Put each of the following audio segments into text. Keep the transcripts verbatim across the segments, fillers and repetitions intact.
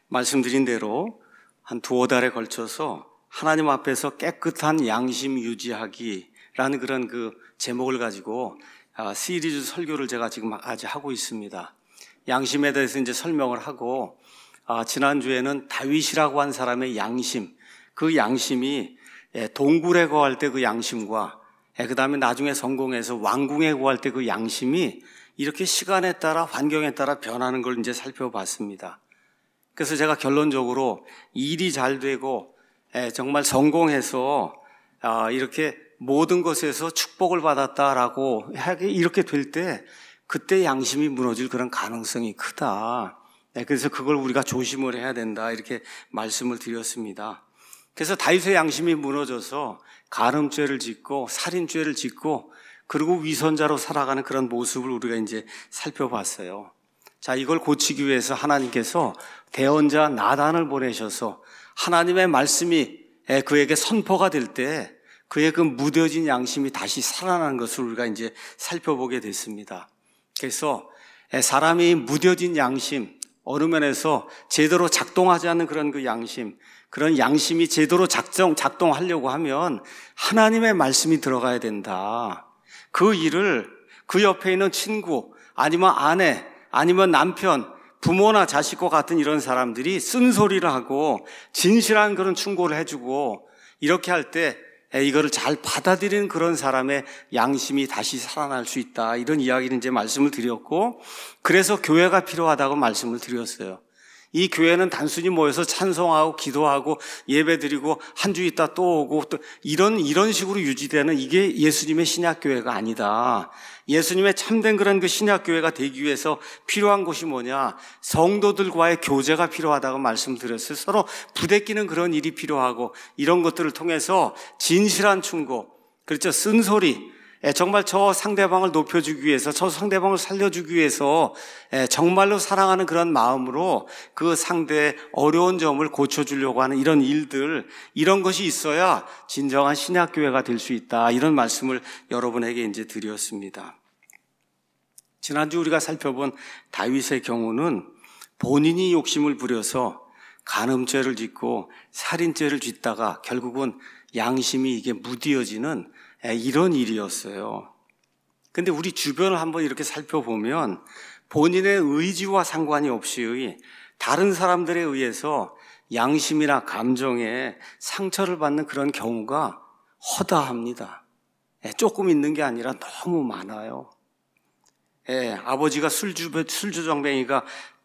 말씀드린 대로 한 두어 달에 걸쳐서 하나님 앞에서 깨끗한 양심 유지하기라는 그런 그 제목을 가지고 시리즈 설교를 제가 지금 아직 하고 있습니다. 양심에 대해서 이제 설명을 하고, 지난주에는 다윗이라고 한 사람의 양심, 그 양심이 동굴에 거할 때 그 양심과 그 다음에 나중에 성공해서 왕궁에 거할 때 그 양심이 이렇게 시간에 따라 환경에 따라 변하는 걸 이제 살펴봤습니다. 그래서 제가 결론적으로 일이 잘 되고 정말 성공해서 이렇게 모든 것에서 축복을 받았다라고 이렇게 될 때 그때 양심이 무너질 그런 가능성이 크다. 그래서 그걸 우리가 조심을 해야 된다 이렇게 말씀을 드렸습니다. 그래서 다윗의 양심이 무너져서 간음죄를 짓고 살인죄를 짓고 그리고 위선자로 살아가는 그런 모습을 우리가 이제 살펴봤어요. 자, 이걸 고치기 위해서 하나님께서 대언자 나단을 보내셔서 하나님의 말씀이 그에게 선포가 될 때 그의 그 무뎌진 양심이 다시 살아나는 것을 우리가 이제 살펴보게 됐습니다. 그래서 사람이 무뎌진 양심, 어느 면에서 제대로 작동하지 않는 그런 그 양심, 그런 양심이 제대로 작동, 작동하려고 하면 하나님의 말씀이 들어가야 된다. 그 일을 그 옆에 있는 친구, 아니면 아내, 아니면 남편, 부모나 자식과 같은 이런 사람들이 쓴소리를 하고 진실한 그런 충고를 해주고 이렇게 할 때 이거를 잘 받아들이는 그런 사람의 양심이 다시 살아날 수 있다. 이런 이야기를 이제 말씀을 드렸고, 그래서 교회가 필요하다고 말씀을 드렸어요. 이 교회는 단순히 모여서 찬송하고 기도하고 예배드리고 한 주 있다 또 오고 또 이런 이런 식으로 유지되는 이게 예수님의 신약교회가 아니다. 예수님의 참된 그런 그 신약교회가 되기 위해서 필요한 것이 뭐냐? 성도들과의 교제가 필요하다고 말씀드렸어요. 서로 부대끼는 그런 일이 필요하고 이런 것들을 통해서 진실한 충고, 그렇죠? 쓴소리, 정말 저 상대방을 높여주기 위해서, 저 상대방을 살려주기 위해서 정말로 사랑하는 그런 마음으로 그 상대의 어려운 점을 고쳐주려고 하는 이런 일들, 이런 것이 있어야 진정한 신약교회가 될 수 있다. 이런 말씀을 여러분에게 이제 드렸습니다. 지난주 우리가 살펴본 다윗의 경우는 본인이 욕심을 부려서 간음죄를 짓고 살인죄를 짓다가 결국은 양심이 이게 무디어지는 이런 일이었어요. 근데 우리 주변을 한번 이렇게 살펴보면 본인의 의지와 상관이 없이 다른 사람들에 의해서 양심이나 감정에 상처를 받는 그런 경우가 허다합니다. 조금 있는 게 아니라 너무 많아요. 예, 아버지가 술주, 술주정뱅이가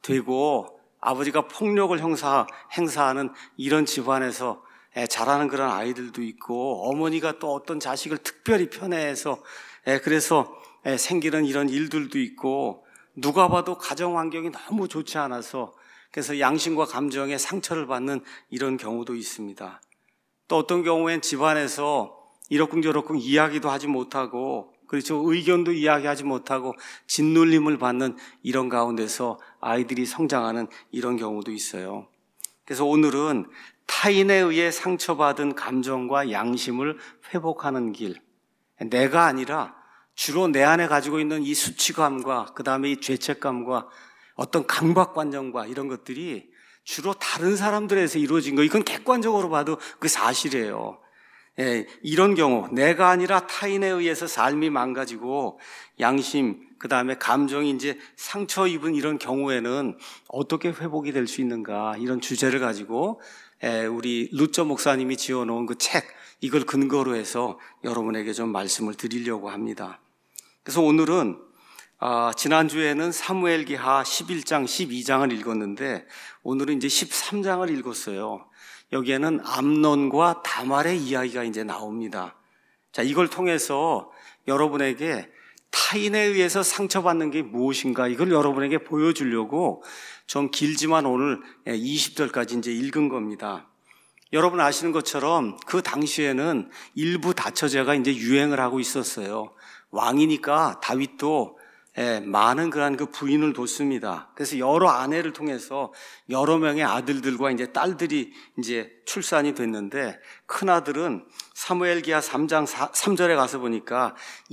되고 아버지가 폭력을 형사, 행사하는 이런 집안에서 자라는 그런 아이들도 있고, 어머니가 또 어떤 자식을 특별히 편애해서 그래서 생기는 이런 일들도 있고, 누가 봐도 가정 환경이 너무 좋지 않아서 그래서 양심과 감정에 상처를 받는 이런 경우도 있습니다. 또 어떤 경우엔 집안에서 이러쿵저러쿵 이야기도 하지 못하고, 그렇죠, 의견도 이야기하지 못하고 짓눌림을 받는 이런 가운데서 아이들이 성장하는 이런 경우도 있어요. 그래서 오늘은 타인에 의해 상처받은 감정과 양심을 회복하는 길, 내가 아니라 주로 내 안에 가지고 있는 이 수치감과 그 다음에 이 죄책감과 어떤 강박관념과 이런 것들이 주로 다른 사람들에서 이루어진 거, 이건 객관적으로 봐도 그 사실이에요. 예, 이런 경우 내가 아니라 타인에 의해서 삶이 망가지고 양심, 그 다음에 감정이 이제 상처 입은 이런 경우에는 어떻게 회복이 될 수 있는가, 이런 주제를 가지고 우리 루처 목사님이 지어놓은 그 책, 이걸 근거로 해서 여러분에게 좀 말씀을 드리려고 합니다. 그래서 오늘은 아, 지난주에는 사무엘기하 십일 장, 십이 장을 읽었는데 오늘은 이제 십삼 장을 읽었어요. 여기에는 암논과 다말의 이야기가 이제 나옵니다. 자, 이걸 통해서 여러분에게 타인에 의해서 상처받는 게 무엇인가, 이걸 여러분에게 보여주려고 좀 길지만 오늘 이십 절까지 이제 읽은 겁니다. 여러분 아시는 것처럼 그 당시에는 일부 다처제가 이제 유행을 하고 있었어요. 왕이니까 다윗도 예, 많은 그런 그 부인을 뒀습니다. 그래서 여러 아내를 통해서 여러 명의 아들들과 이제 딸들이 이제 출산이 됐는데, 큰 아들은 사무엘기하 삼 장 삼 절에 가서 보니까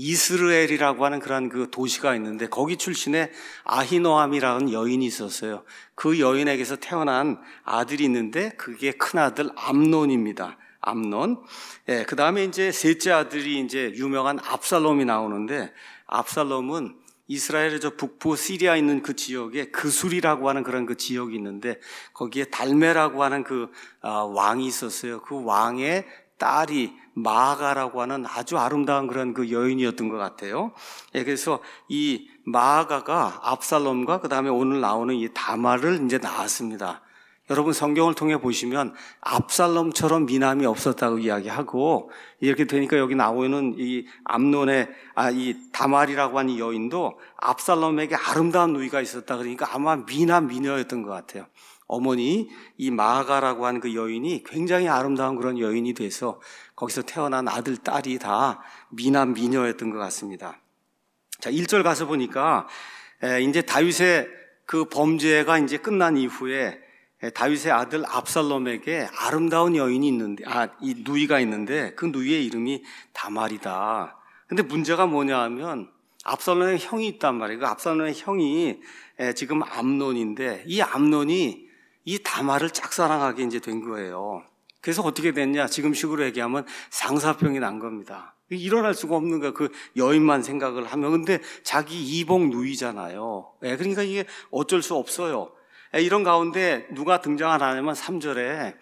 이스라엘이라고 하는 그런 그 도시가 있는데, 거기 출신의 아히노암이라는 여인이 있었어요. 그 여인에게서 태어난 아들이 있는데, 그게 큰 아들 암논입니다. 암논. 예, 그 다음에 이제 셋째 아들이 이제 유명한 압살롬이 나오는데, 압살롬은 이스라엘의 저 북부 시리아 있는 그 지역에 그술이라고 하는 그런 그 지역이 있는데, 거기에 달메라고 하는 그 왕이 있었어요. 그 왕의 딸이 마아가라고 하는 아주 아름다운 그런 그 여인이었던 것 같아요. 예, 그래서 이 마아가가 압살롬과 그 다음에 오늘 나오는 이 다말을 이제 낳았습니다. 여러분 성경을 통해 보시면 압살롬처럼 미남이 없었다고 이야기하고, 이렇게 되니까 여기 나오는 이 암논의 아, 이 다말이라고 하는 여인도 압살롬에게 아름다운 누이가 있었다 그러니까 아마 미남 미녀였던 것 같아요. 어머니 이 마아가라고 하는 그 여인이 굉장히 아름다운 그런 여인이 돼서 거기서 태어난 아들 딸이 다 미남 미녀였던 것 같습니다. 자, 일 절 가서 보니까 에, 이제 다윗의 그 범죄가 이제 끝난 이후에 다윗의 아들 압살롬에게 아름다운 여인이 있는데, 아, 이 누이가 있는데 그 누이의 이름이 다말이다. 근데 문제가 뭐냐 하면 압살롬의 형이 있단 말이에요. 그 압살롬의 형이 지금 암논인데, 이 암논이 이 다말을 짝사랑하게 이제 된 거예요. 그래서 어떻게 됐냐? 지금식으로 얘기하면 상사병이 난 겁니다. 일어날 수가 없는 거야. 그 여인만 생각을 하면. 근데 자기 이복 누이잖아요. 그러니까 이게 어쩔 수 없어요. 이런 가운데 누가 등장하냐면 삼 절에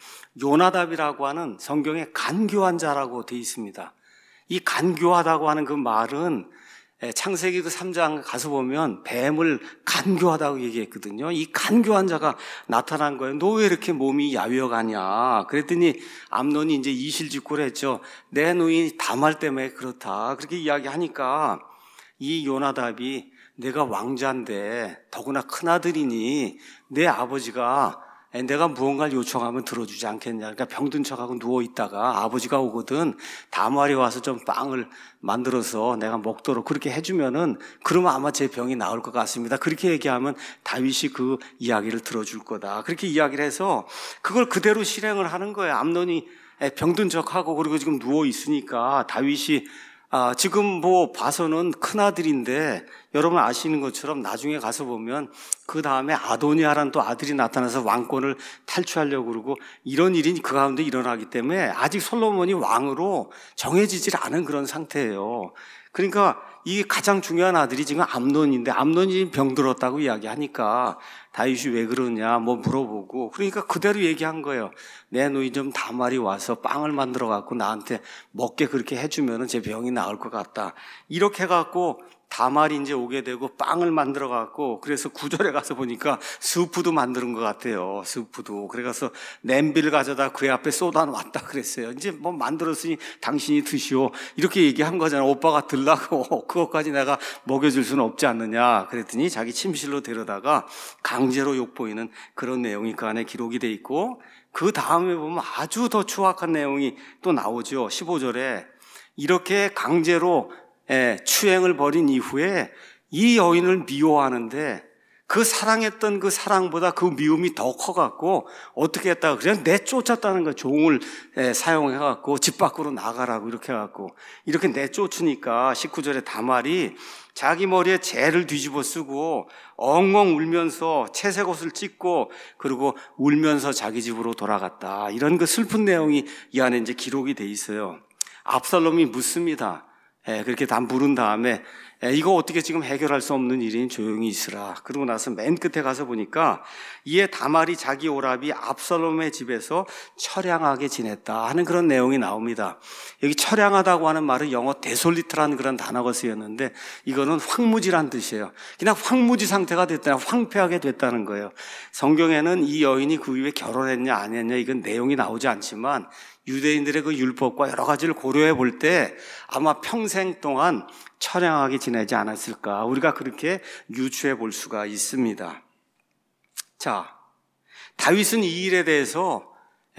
요나답이라고 하는 성경에 간교한 자라고 되어 있습니다. 이 간교하다고 하는 그 말은 창세기 그 삼 장 가서 보면 뱀을 간교하다고 얘기했거든요. 이 간교한 자가 나타난 거예요. 너 왜 이렇게 몸이 야위어가냐? 그랬더니 암논이 이제 이실직고를 했죠. 내 누이 다말 때문에 그렇다. 그렇게 이야기하니까 이 요나답이 내가 왕자인데 더구나 큰아들이니 내 아버지가 내가 무언가를 요청하면 들어주지 않겠냐. 그러니까 병든 척하고 누워있다가 아버지가 오거든 다말이 와서 좀 빵을 만들어서 내가 먹도록 그렇게 해주면은 그러면 아마 제 병이 나을 것 같습니다. 그렇게 얘기하면 다윗이 그 이야기를 들어줄 거다. 그렇게 이야기를 해서 그걸 그대로 실행을 하는 거예요. 암논이 병든 척하고 그리고 지금 누워있으니까 다윗이 아, 지금 뭐 봐서는 큰아들인데 여러분 아시는 것처럼 나중에 가서 보면 그 다음에 아도니아라는 또 아들이 나타나서 왕권을 탈취하려고 그러고 이런 일이 그 가운데 일어나기 때문에 아직 솔로몬이 왕으로 정해지질 않은 그런 상태예요. 그러니까 이 가장 중요한 아들이 지금 암논인데 암논이 병들었다고 이야기하니까 다윗이 왜 그러냐 뭐 물어보고 그러니까 그대로 얘기한 거예요. 내 누이 좀 다말이 와서 빵을 만들어 갖고 나한테 먹게 그렇게 해주면 제 병이 나을 것 같다. 이렇게 해갖고 다말이 이제 오게 되고 빵을 만들어 갖고 그래서 구절에 가서 보니까 스프도 만드는 것 같아요. 스프도. 그래서 냄비를 가져다 그의 앞에 쏟아 놨다 그랬어요. 이제 뭐 만들었으니 당신이 드시오. 이렇게 얘기한 거잖아요. 오빠가 들라고 그것까지 내가 먹여줄 수는 없지 않느냐. 그랬더니 자기 침실로 데려다가 강제로 욕보이는 그런 내용이 그 안에 기록이 돼 있고 그 다음에 보면 아주 더 추악한 내용이 또 나오죠. 십오 절에 이렇게 강제로 예, 추행을 벌인 이후에 이 여인을 미워하는데 그 사랑했던 그 사랑보다 그 미움이 더 커갖고 어떻게 했다가 그냥 내쫓았다는 거예요. 종을 예, 사용해갖고 집 밖으로 나가라고 이렇게 해갖고 이렇게 내쫓으니까 십구 절에 다말이 자기 머리에 재를 뒤집어 쓰고 엉엉 울면서 채색 옷을 찢고 그리고 울면서 자기 집으로 돌아갔다. 이런 그 슬픈 내용이 이 안에 이제 기록이 돼 있어요. 압살롬이 묻습니다. 예, 그렇게 다 물은 다음에 예, 이거 어떻게 지금 해결할 수 없는 일이니 조용히 있으라. 그러고 나서 맨 끝에 가서 보니까 이에 다말이 자기 오라비 압살롬의 집에서 처량하게 지냈다 하는 그런 내용이 나옵니다. 여기 처량하다고 하는 말은 영어 데솔리트라는 그런 단어가 쓰였는데 이거는 황무지란 뜻이에요. 그냥 황무지 상태가 됐다, 황폐하게 됐다는 거예요. 성경에는 이 여인이 그 이후에 결혼했냐 안 했냐 이건 내용이 나오지 않지만 유대인들의 그 율법과 여러 가지를 고려해 볼 때 아마 평생 동안 처량하게 지내지 않았을까 우리가 그렇게 유추해 볼 수가 있습니다. 자, 다윗은 이 일에 대해서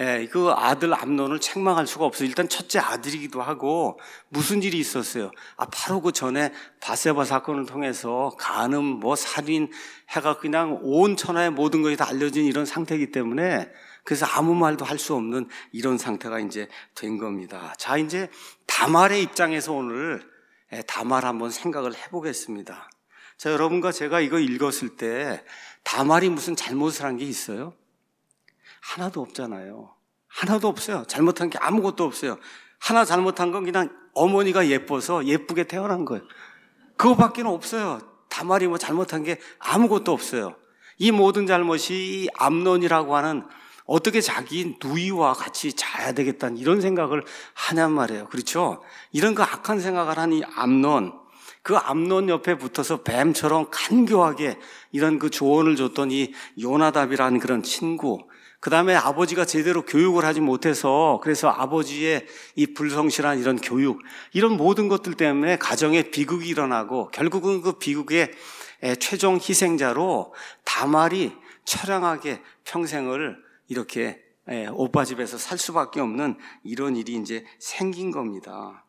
예, 그 아들 암논을 책망할 수가 없어요. 일단 첫째 아들이기도 하고 무슨 일이 있었어요? 아, 바로 그 전에 바세바 사건을 통해서 간음, 뭐 살인 해가 그냥 온 천하의 모든 것이 다 알려진 이런 상태이기 때문에 그래서 아무 말도 할 수 없는 이런 상태가 이제 된 겁니다. 자, 이제 다말의 입장에서 오늘 다말 한번 생각을 해보겠습니다. 자, 여러분과 제가 이거 읽었을 때 다말이 무슨 잘못을 한 게 있어요? 하나도 없잖아요. 하나도 없어요. 잘못한 게 아무것도 없어요. 하나 잘못한 건 그냥 어머니가 예뻐서 예쁘게 태어난 거예요. 그거밖에 없어요. 다말이 뭐 잘못한 게 아무것도 없어요. 이 모든 잘못이 암논이라고 하는 어떻게 자기 누이와 같이 자야 되겠다는 이런 생각을 하냔 말이에요. 그렇죠? 이런 그 악한 생각을 한 이 암논, 그 암논 옆에 붙어서 뱀처럼 간교하게 이런 그 조언을 줬던 이 요나답이라는 그런 친구, 그 다음에 아버지가 제대로 교육을 하지 못해서 그래서 아버지의 이 불성실한 이런 교육, 이런 모든 것들 때문에 가정에 비극이 일어나고 결국은 그 비극의 최종 희생자로 다말이 처량하게 평생을 이렇게 오빠 집에서 살 수밖에 없는 이런 일이 이제 생긴 겁니다.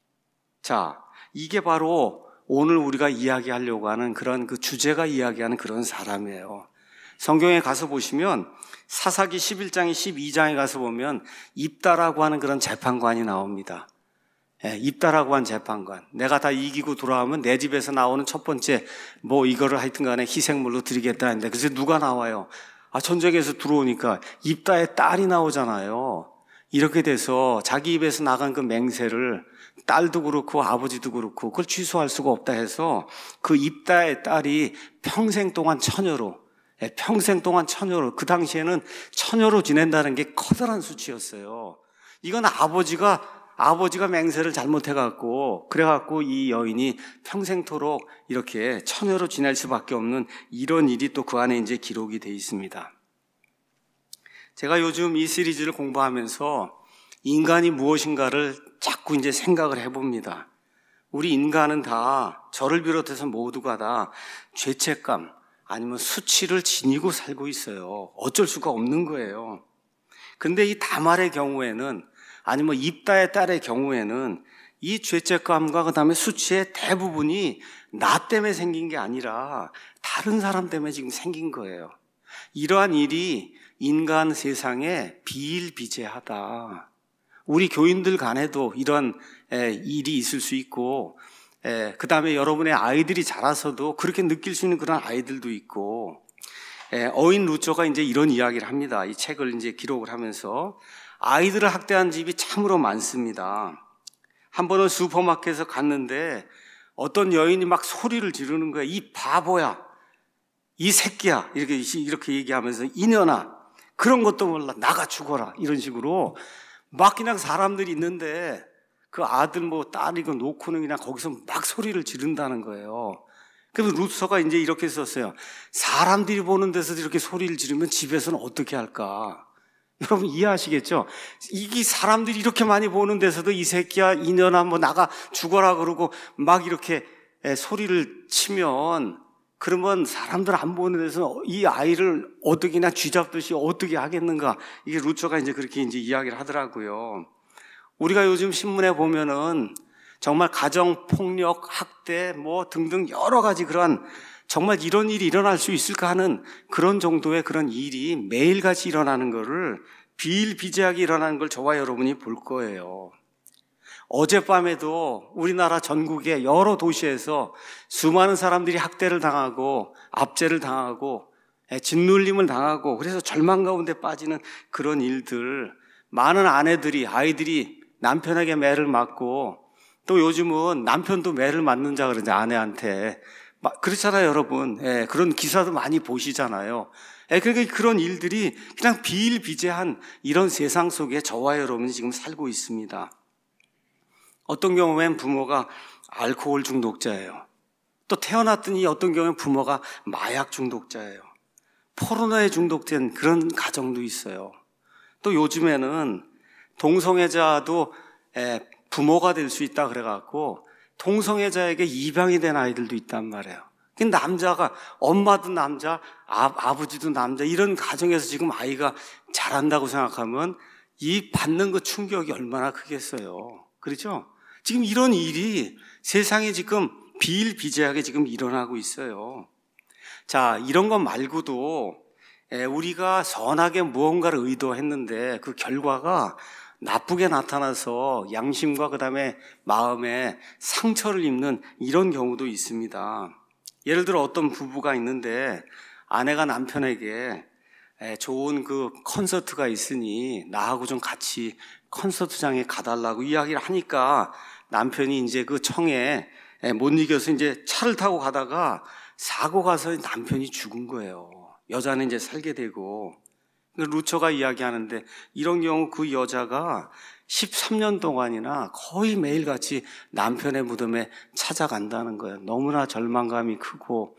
자, 이게 바로 오늘 우리가 이야기하려고 하는 그런 그 주제가 이야기하는 그런 사람이에요. 성경에 가서 보시면 사사기 십일 장에 십이 장에 가서 보면 입다라고 하는 그런 재판관이 나옵니다. 예, 입다라고 한 재판관. 내가 다 이기고 돌아오면 내 집에서 나오는 첫 번째 뭐 이거를 하여튼 간에 희생물로 드리겠다 했는데 그래서 누가 나와요? 아, 전쟁에서 들어오니까 입다의 딸이 나오잖아요. 이렇게 돼서 자기 입에서 나간 그 맹세를 딸도 그렇고 아버지도 그렇고 그걸 취소할 수가 없다 해서 그 입다의 딸이 평생 동안 처녀로, 평생 동안 처녀로, 그 당시에는 처녀로 지낸다는 게 커다란 수치였어요. 이건 아버지가 아버지가 맹세를 잘못해갖고 그래갖고 이 여인이 평생토록 이렇게 처녀로 지낼 수밖에 없는 이런 일이 또 그 안에 이제 기록이 돼 있습니다. 제가 요즘 이 시리즈를 공부하면서 인간이 무엇인가를 자꾸 이제 생각을 해봅니다. 우리 인간은 다 저를 비롯해서 모두가 다 죄책감 아니면 수치를 지니고 살고 있어요. 어쩔 수가 없는 거예요. 근데 이 다말의 경우에는 아니면 입다의 딸의 경우에는 이 죄책감과 그 다음에 수치의 대부분이 나 때문에 생긴 게 아니라 다른 사람 때문에 지금 생긴 거예요. 이러한 일이 인간 세상에 비일비재하다. 우리 교인들 간에도 이런 일이 있을 수 있고, 그 다음에 여러분의 아이들이 자라서도 그렇게 느낄 수 있는 그런 아이들도 있고, 어인 루처가 이제 이런 이야기를 합니다. 이 책을 이제 기록을 하면서 아이들을 학대한 집이 참으로 많습니다. 한 번은 슈퍼마켓에서 갔는데 어떤 여인이 막 소리를 지르는 거야. 이 바보야, 이 새끼야, 이렇게 이렇게 얘기하면서 이년아, 그런 것도 몰라, 나가 죽어라, 이런 식으로 막 그냥 사람들이 있는데 그 아들 뭐 딸 이거 놓고는 그냥 거기서 막 소리를 지른다는 거예요. 그래서 루서가 이제 이렇게 썼어요. 사람들이 보는 데서 이렇게 소리를 지르면 집에서는 어떻게 할까? 여러분 이해하시겠죠? 이게 사람들이 이렇게 많이 보는 데서도 이 새끼야, 이년아, 뭐 나가 죽어라 그러고 막 이렇게 소리를 치면 그러면 사람들 안 보는 데서 이 아이를 어떻게 그냥 쥐잡듯이 어떻게 하겠는가? 이게 루처가 이제 그렇게 이제 이야기를 하더라고요. 우리가 요즘 신문에 보면은 정말 가정폭력, 학대, 뭐 등등 여러 가지 그런 정말 이런 일이 일어날 수 있을까 하는 그런 정도의 그런 일이 매일같이 일어나는 거를 비일비재하게 일어나는 걸 저와 여러분이 볼 거예요. 어젯밤에도 우리나라 전국의 여러 도시에서 수많은 사람들이 학대를 당하고 압제를 당하고 짓눌림을 당하고 그래서 절망 가운데 빠지는 그런 일들, 많은 아내들이 아이들이 남편에게 매를 맞고 또 요즘은 남편도 매를 맞는 자 그러는데 아내한테 그렇잖아요, 여러분. 예, 그런 기사도 많이 보시잖아요. 예, 그러니까 그런 일들이 그냥 비일비재한 이런 세상 속에 저와 여러분이 지금 살고 있습니다. 어떤 경우엔 부모가 알코올 중독자예요. 또 태어났더니 어떤 경우엔 부모가 마약 중독자예요. 포르노에 중독된 그런 가정도 있어요. 또 요즘에는 동성애자도 부모가 될 수 있다 그래갖고 동성애자에게 입양이 된 아이들도 있단 말이에요. 그 남자가, 엄마도 남자, 아, 아버지도 남자, 이런 가정에서 지금 아이가 자란다고 생각하면 이 받는 그 충격이 얼마나 크겠어요. 그렇죠? 지금 이런 일이 세상에 지금 비일비재하게 지금 일어나고 있어요. 자, 이런 것 말고도 우리가 선하게 무언가를 의도했는데 그 결과가 나쁘게 나타나서 양심과 그 다음에 마음에 상처를 입는 이런 경우도 있습니다. 예를 들어 어떤 부부가 있는데 아내가 남편에게 좋은 그 콘서트가 있으니 나하고 좀 같이 콘서트장에 가달라고 이야기를 하니까 남편이 이제 그 청에 못 이겨서 이제 차를 타고 가다가 사고가 나서 남편이 죽은 거예요. 여자는 이제 살게 되고. 루처가 이야기하는데 이런 경우 그 여자가 십삼 년 동안이나 거의 매일같이 남편의 무덤에 찾아간다는 거예요. 너무나 절망감이 크고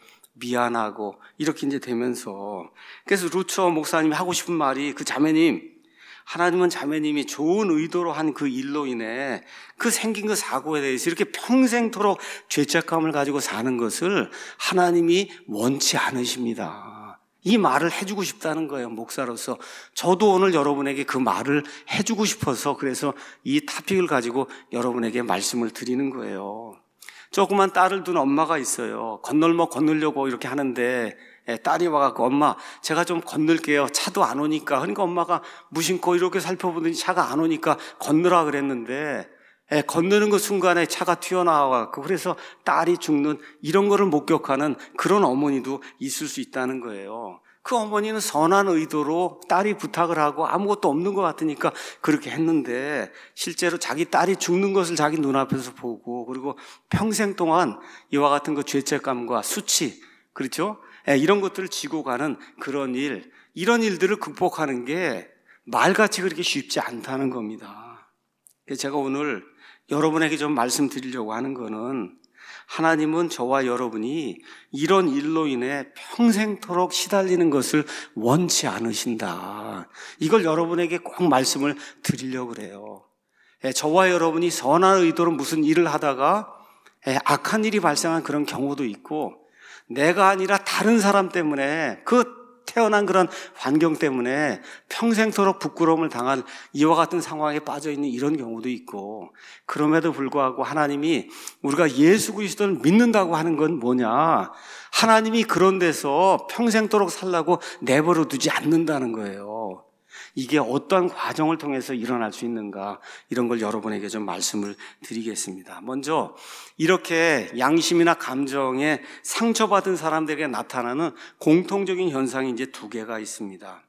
미안하고 이렇게 이제 되면서. 그래서 루처 목사님이 하고 싶은 말이, 그 자매님, 하나님은 자매님이 좋은 의도로 한 그 일로 인해 그 생긴 그 사고에 대해서 이렇게 평생토록 죄책감을 가지고 사는 것을 하나님이 원치 않으십니다. 이 말을 해주고 싶다는 거예요, 목사로서. 저도 오늘 여러분에게 그 말을 해주고 싶어서 그래서 이 토픽을 가지고 여러분에게 말씀을 드리는 거예요. 조그만 딸을 둔 엄마가 있어요. 건널목 건너려고 이렇게 하는데 딸이 와갖고 엄마 제가 좀 건널게요. 차도 안 오니까. 그러니까 엄마가 무심코 이렇게 살펴보더니 차가 안 오니까 건너라 그랬는데 예, 건너는 그 순간에 차가 튀어나와갖고 그래서 딸이 죽는 이런 거를 목격하는 그런 어머니도 있을 수 있다는 거예요. 그 어머니는 선한 의도로 딸이 부탁을 하고 아무것도 없는 것 같으니까 그렇게 했는데 실제로 자기 딸이 죽는 것을 자기 눈앞에서 보고 그리고 평생 동안 이와 같은 그 죄책감과 수치, 그렇죠? 예, 이런 것들을 지고 가는 그런 일, 이런 일들을 극복하는 게 말같이 그렇게 쉽지 않다는 겁니다. 제가 오늘 여러분에게 좀 말씀드리려고 하는 거는 하나님은 저와 여러분이 이런 일로 인해 평생토록 시달리는 것을 원치 않으신다. 이걸 여러분에게 꼭 말씀을 드리려고 그래요. 저와 여러분이 선한 의도로 무슨 일을 하다가 악한 일이 발생한 그런 경우도 있고 내가 아니라 다른 사람 때문에 그 태어난 그런 환경 때문에 평생토록 부끄러움을 당할 이와 같은 상황에 빠져 있는 이런 경우도 있고, 그럼에도 불구하고 하나님이 우리가 예수 그리스도를 믿는다고 하는 건 뭐냐? 하나님이 그런 데서 평생토록 살라고 내버려 두지 않는다는 거예요. 이게 어떠한 과정을 통해서 일어날 수 있는가, 이런 걸 여러분에게 좀 말씀을 드리겠습니다. 먼저 이렇게 양심이나 감정에 상처받은 사람들에게 나타나는 공통적인 현상이 이제 두 개가 있습니다.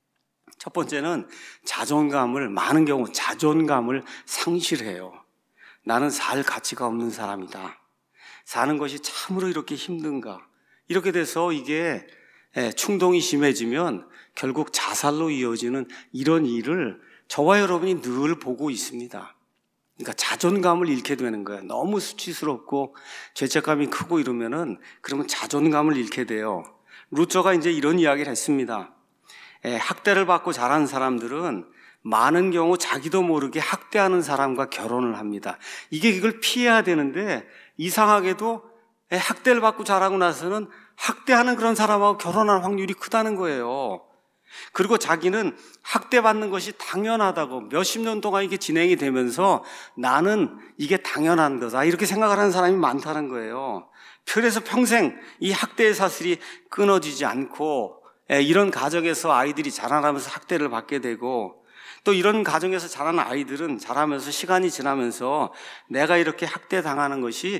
첫 번째는 자존감을, 많은 경우 자존감을 상실해요. 나는 살 가치가 없는 사람이다. 사는 것이 참으로 이렇게 힘든가. 이렇게 돼서 이게 충동이 심해지면 결국 자살로 이어지는 이런 일을 저와 여러분이 늘 보고 있습니다. 그러니까 자존감을 잃게 되는 거예요. 너무 수치스럽고 죄책감이 크고 이러면은 그러면 자존감을 잃게 돼요. 루처가 이제 이런 이야기를 했습니다. 예, 학대를 받고 자란 사람들은 많은 경우 자기도 모르게 학대하는 사람과 결혼을 합니다. 이게 이걸 피해야 되는데 이상하게도 예, 학대를 받고 자라고 나서는 학대하는 그런 사람하고 결혼할 확률이 크다는 거예요. 그리고 자기는 학대받는 것이 당연하다고 몇십 년 동안 이게 진행이 되면서 나는 이게 당연한 거다 이렇게 생각을 하는 사람이 많다는 거예요. 그래서 평생 이 학대의 사슬이 끊어지지 않고 이런 가정에서 아이들이 자라나면서 학대를 받게 되고 또 이런 가정에서 자라는 아이들은 자라면서 시간이 지나면서 내가 이렇게 학대당하는 것이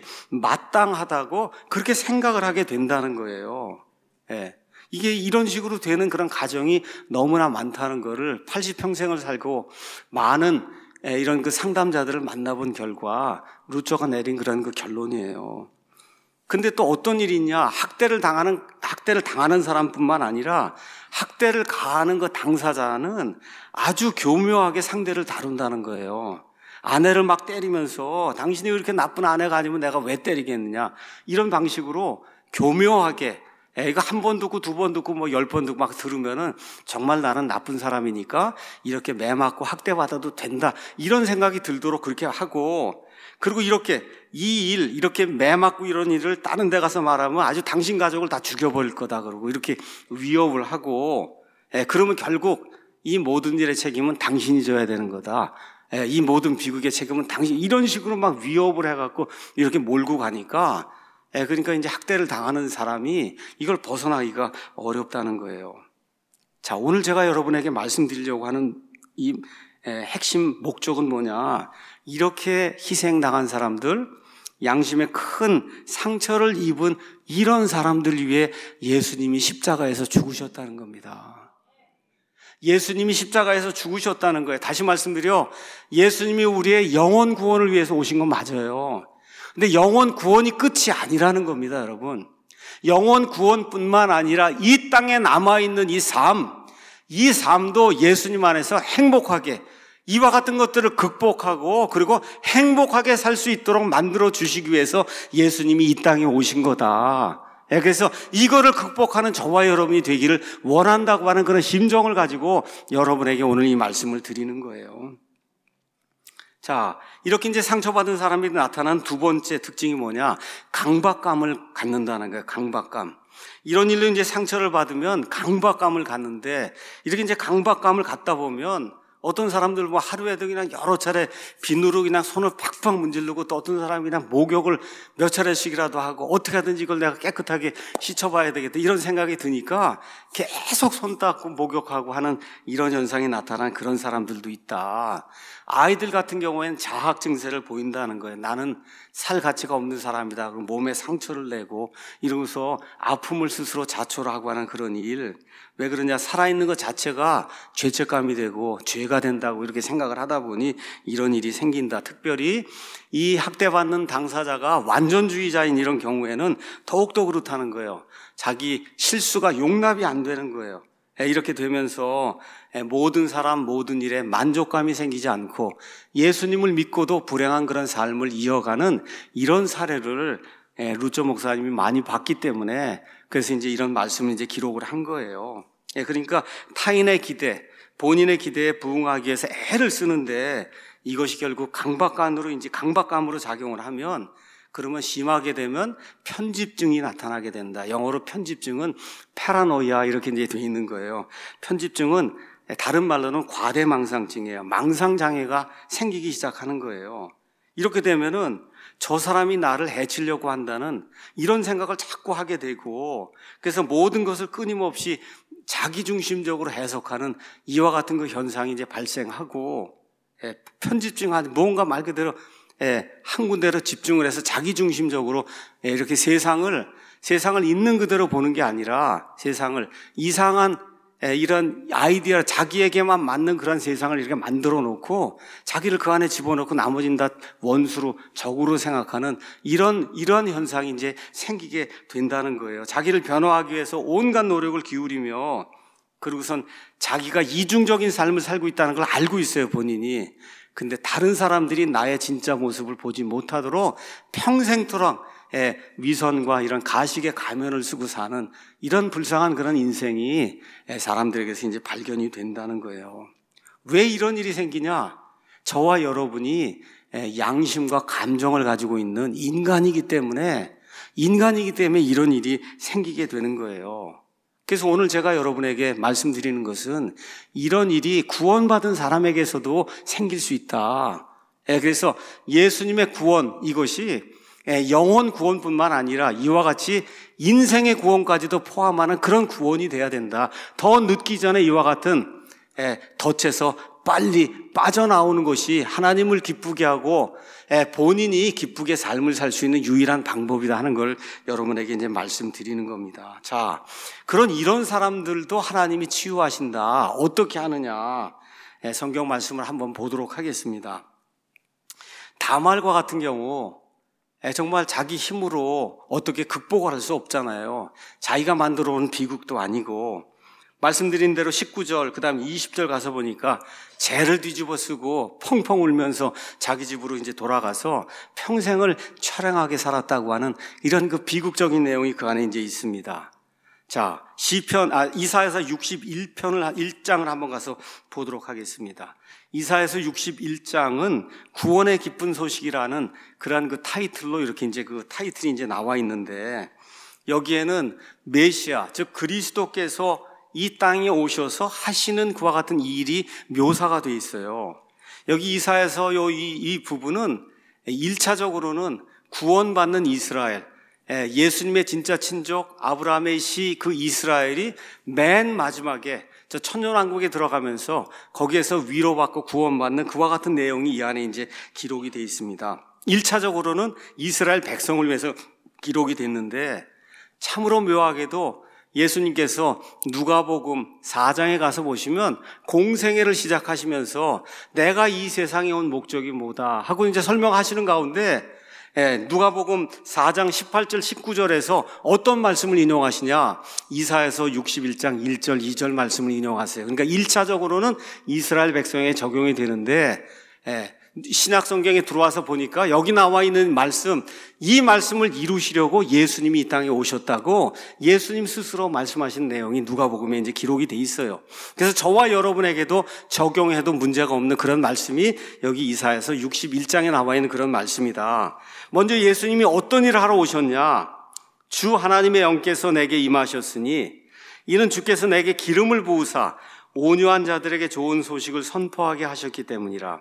마땅하다고 그렇게 생각을 하게 된다는 거예요. 예. 이게 이런 식으로 되는 그런 가정이 너무나 많다는 거를 팔십 평생을 살고 많은 이런 그 상담자들을 만나본 결과 루처가 내린 그런 그 결론이에요. 근데 또 어떤 일이 있냐? 학대를 당하는, 학대를 당하는 사람뿐만 아니라 학대를 가하는 그 당사자는 아주 교묘하게 상대를 다룬다는 거예요. 아내를 막 때리면서 당신이 그렇게 나쁜 아내가 아니면 내가 왜 때리겠느냐? 이런 방식으로 교묘하게 에, 이거 한 번 듣고 두 번 듣고 뭐 열 번 듣고 막 들으면은 정말 나는 나쁜 사람이니까 이렇게 매 맞고 학대받아도 된다. 이런 생각이 들도록 그렇게 하고, 그리고 이렇게 이 일, 이렇게 매 맞고 이런 일을 다른 데 가서 말하면 아주 당신 가족을 다 죽여버릴 거다. 그러고 이렇게 위협을 하고, 에, 그러면 결국 이 모든 일의 책임은 당신이 져야 되는 거다. 에, 이 모든 비극의 책임은 당신, 이런 식으로 막 위협을 해갖고 이렇게 몰고 가니까, 예, 그러니까 이제 학대를 당하는 사람이 이걸 벗어나기가 어렵다는 거예요. 자, 오늘 제가 여러분에게 말씀드리려고 하는 이 핵심 목적은 뭐냐? 이렇게 희생당한 사람들, 양심에 큰 상처를 입은 이런 사람들 위해 예수님이 십자가에서 죽으셨다는 겁니다. 예수님이 십자가에서 죽으셨다는 거예요. 다시 말씀드려, 예수님이 우리의 영혼 구원을 위해서 오신 건 맞아요. 근데 영혼 구원이 끝이 아니라는 겁니다, 여러분. 영혼 구원뿐만 아니라 이 땅에 남아있는 이 삶, 이 삶도 예수님 안에서 행복하게, 이와 같은 것들을 극복하고 그리고 행복하게 살 수 있도록 만들어 주시기 위해서 예수님이 이 땅에 오신 거다. 그래서 이거를 극복하는 저와 여러분이 되기를 원한다고 하는 그런 심정을 가지고 여러분에게 오늘 이 말씀을 드리는 거예요. 자, 이렇게 이제 상처받은 사람이 나타난 두 번째 특징이 뭐냐? 강박감을 갖는다는 거예요. 강박감. 이런 일로 이제 상처를 받으면 강박감을 갖는데, 이렇게 이제 강박감을 갖다 보면 어떤 사람들 뭐 하루에도 그냥 여러 차례 비누로 그냥 손을 팍팍 문지르고, 또 어떤 사람이 그냥 목욕을 몇 차례씩이라도 하고 어떻게 하든지 이걸 내가 깨끗하게 씻어봐야 되겠다, 이런 생각이 드니까 계속 손 닦고 목욕하고 하는 이런 현상이 나타난 그런 사람들도 있다. 아이들 같은 경우에는 자학 증세를 보인다는 거예요. 나는 살 가치가 없는 사람이다. 그리고 몸에 상처를 내고 이러면서 아픔을 스스로 자초를 하고 하는 그런 일. 왜 그러냐? 살아있는 것 자체가 죄책감이 되고 죄가 된다고 이렇게 생각을 하다 보니 이런 일이 생긴다. 특별히 이 학대받는 당사자가 완전주의자인 이런 경우에는 더욱더 그렇다는 거예요. 자기 실수가 용납이 안 되는 거예요. 이렇게 되면서 모든 사람, 모든 일에 만족감이 생기지 않고 예수님을 믿고도 불행한 그런 삶을 이어가는 이런 사례를 루처 목사님이 많이 봤기 때문에, 그래서 이제 이런 말씀을 이제 기록을 한 거예요. 그러니까 타인의 기대, 본인의 기대에 부응하기 위해서 애를 쓰는데 이것이 결국 강박감으로 이제 강박감으로 작용을 하면, 그러면 심하게 되면 편집증이 나타나게 된다. 영어로 편집증은 파라노이아 이렇게 이제 되어 있는 거예요. 편집증은 다른 말로는 과대망상증이에요. 망상장애가 생기기 시작하는 거예요. 이렇게 되면은 저 사람이 나를 해치려고 한다는 이런 생각을 자꾸 하게 되고, 그래서 모든 것을 끊임없이 자기중심적으로 해석하는 이와 같은 그 현상이 이제 발생하고, 편집증한 뭔가 말 그대로 예, 한 군데로 집중을 해서 자기중심적으로 예, 이렇게 세상을 세상을 있는 그대로 보는 게 아니라 세상을 이상한 예, 이런 아이디어, 자기에게만 맞는 그런 세상을 이렇게 만들어 놓고 자기를 그 안에 집어넣고 나머지는 다 원수로, 적으로 생각하는 이런 이런 현상이 이제 생기게 된다는 거예요. 자기를 변화하기 위해서 온갖 노력을 기울이며, 그리고선 자기가 이중적인 삶을 살고 있다는 걸 알고 있어요, 본인이. 근데 다른 사람들이 나의 진짜 모습을 보지 못하도록 평생토록 위선과 이런 가식의 가면을 쓰고 사는 이런 불쌍한 그런 인생이 사람들에게서 이제 발견이 된다는 거예요. 왜 이런 일이 생기냐? 저와 여러분이 양심과 감정을 가지고 있는 인간이기 때문에, 인간이기 때문에 이런 일이 생기게 되는 거예요. 그래서 오늘 제가 여러분에게 말씀드리는 것은 이런 일이 구원받은 사람에게서도 생길 수 있다. 그래서 예수님의 구원, 이것이 영혼 구원뿐만 아니라 이와 같이 인생의 구원까지도 포함하는 그런 구원이 돼야 된다. 더 늦기 전에 이와 같은 덫에서 빨리 빠져나오는 것이 하나님을 기쁘게 하고 본인이 기쁘게 삶을 살 수 있는 유일한 방법이다 하는 걸 여러분에게 이제 말씀드리는 겁니다. 자, 그런 이런 사람들도 하나님이 치유하신다. 어떻게 하느냐? 성경 말씀을 한번 보도록 하겠습니다. 다말과 같은 경우 정말 자기 힘으로 어떻게 극복을 할 수 없잖아요. 자기가 만들어 온 비극도 아니고, 말씀드린 대로 십구 절, 그 다음 이십 절 가서 보니까 죄를 뒤집어 쓰고 펑펑 울면서 자기 집으로 이제 돌아가서 평생을 처량하게 살았다고 하는 이런 그 비극적인 내용이 그 안에 이제 있습니다. 자, 시편, 아, 이사야서 육십일 편을, 일 장을 한번 가서 보도록 하겠습니다. 이사야서 육십일 장은 구원의 기쁜 소식이라는 그러한 그 타이틀로 이렇게 이제 그 타이틀이 이제 나와 있는데, 여기에는 메시아, 즉 그리스도께서 이 땅에 오셔서 하시는 그와 같은 일이 묘사가 되어 있어요. 여기 이사야서 요 이, 이 부분은 일 차적으로는 구원받는 이스라엘, 예수님의 진짜 친족 아브라함의 시 그 이스라엘이 맨 마지막에 저 천년왕국에 들어가면서 거기에서 위로받고 구원받는 그와 같은 내용이 이 안에 이제 기록이 되어 있습니다. 일 차적으로는 이스라엘 백성을 위해서 기록이 됐는데, 참으로 묘하게도 예수님께서 누가복음 사 장에 가서 보시면 공생애를 시작하시면서 내가 이 세상에 온 목적이 뭐다 하고 이제 설명하시는 가운데, 예, 누가복음 사 장 십팔 절 십구 절에서 어떤 말씀을 인용하시냐? 이사야서 육십일 장 일 절 이 절 말씀을 인용하세요. 그러니까 일 차적으로는 이스라엘 백성에 적용이 되는데, 예, 신약 성경에 들어와서 보니까 여기 나와 있는 말씀, 이 말씀을 이루시려고 예수님이 이 땅에 오셨다고 예수님 스스로 말씀하신 내용이 누가복음에 이제 기록이 돼 있어요. 그래서 저와 여러분에게도 적용해도 문제가 없는 그런 말씀이 여기 이사야서 육십일 장에 나와 있는 그런 말씀이다. 먼저 예수님이 어떤 일을 하러 오셨냐? 주 하나님의 영께서 내게 임하셨으니 이는 주께서 내게 기름을 부으사 온유한 자들에게 좋은 소식을 선포하게 하셨기 때문이라.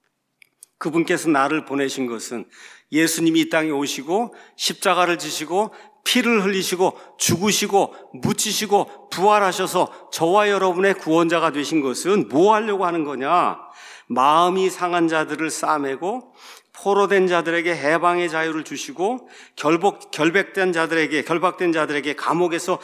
그분께서 나를 보내신 것은 예수님이 이 땅에 오시고 십자가를 지시고 피를 흘리시고 죽으시고 묻히시고 부활하셔서 저와 여러분의 구원자가 되신 것은 뭐 하려고 하는 거냐? 마음이 상한 자들을 싸매고 포로된 자들에게 해방의 자유를 주시고 결복, 결백된 자들에게, 결박된 자들에게 감옥에서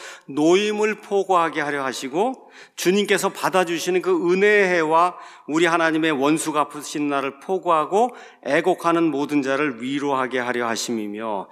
노임을 포고하게 하려 하시고 주님께서 받아주시는 그 은혜의 해와 우리 하나님의 원수 갚으신 날을 포고하고 애곡하는 모든 자를 위로하게 하려 하심이며,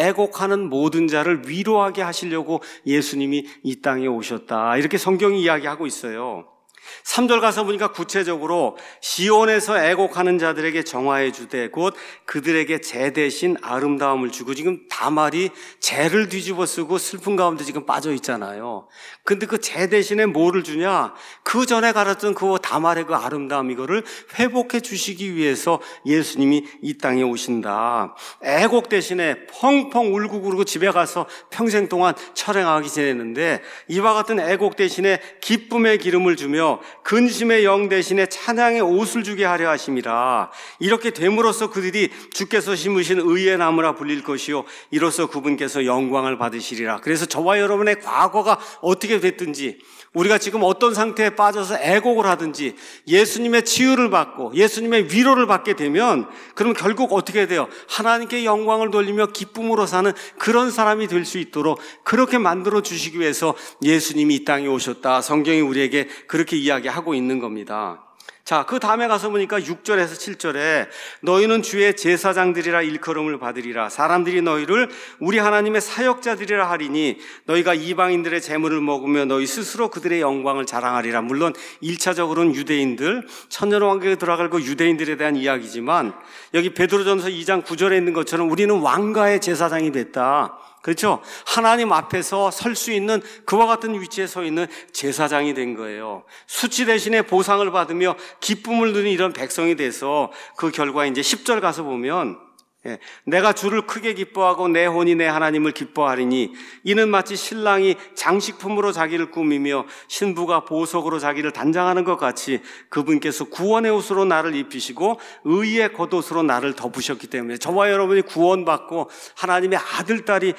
애곡하는 모든 자를 위로하게 하시려고 예수님이 이 땅에 오셨다. 이렇게 성경이 이야기하고 있어요. 삼 절 가서 보니까 구체적으로 시온에서 애곡하는 자들에게 정화해 주되 곧 그들에게 재 대신 아름다움을 주고, 지금 다말이 재를 뒤집어 쓰고 슬픈 가운데 지금 빠져 있잖아요. 근데 그 재 대신에 뭐를 주냐? 그 전에 가졌던 그 다말의 그 아름다움, 이거를 회복해 주시기 위해서 예수님이 이 땅에 오신다. 애곡 대신에 펑펑 울고 그러고 집에 가서 평생 동안 철행하게 지냈는데, 이와 같은 애곡 대신에 기쁨의 기름을 주며 근심의 영 대신에 찬양의 옷을 주게 하려 하심이라. 이렇게 됨으로써 그들이 주께서 심으신 의의 나무라 불릴 것이요 이로써 그분께서 영광을 받으시리라. 그래서 저와 여러분의 과거가 어떻게 됐든지, 우리가 지금 어떤 상태에 빠져서 애곡을 하든지 예수님의 치유를 받고 예수님의 위로를 받게 되면, 그럼 결국 어떻게 돼요? 하나님께 영광을 돌리며 기쁨으로 사는 그런 사람이 될 수 있도록 그렇게 만들어 주시기 위해서 예수님이 이 땅에 오셨다. 성경이 우리에게 그렇게 이야기하고 있는 겁니다. 자, 그 다음에 가서 보니까 육 절에서 칠 절에 너희는 주의 제사장들이라 일컬음을 받으리라. 사람들이 너희를 우리 하나님의 사역자들이라 하리니 너희가 이방인들의 재물을 먹으며 너희 스스로 그들의 영광을 자랑하리라. 물론 일 차적으로는 유대인들, 천년왕국에 들어갈 그 유대인들에 대한 이야기지만, 여기 베드로전서 이 장 구 절에 있는 것처럼 우리는 왕가의 제사장이 됐다. 그렇죠? 하나님 앞에서 설 수 있는 그와 같은 위치에 서 있는 제사장이 된 거예요. 수치 대신에 보상을 받으며 기쁨을 누리는 이런 백성이 돼서 그 결과 이제 십 절 가서 보면, 예, 내가 주를 크게 기뻐하고 내 혼이 내 하나님을 기뻐하리니 이는 마치 신랑이 장식품으로 자기를 꾸미며 신부가 보석으로 자기를 단장하는 것 같이 그분께서 구원의 옷으로 나를 입히시고 의의 겉옷으로 나를 덮으셨기 때문에, 저와 여러분이 구원받고 하나님의 아들, 딸이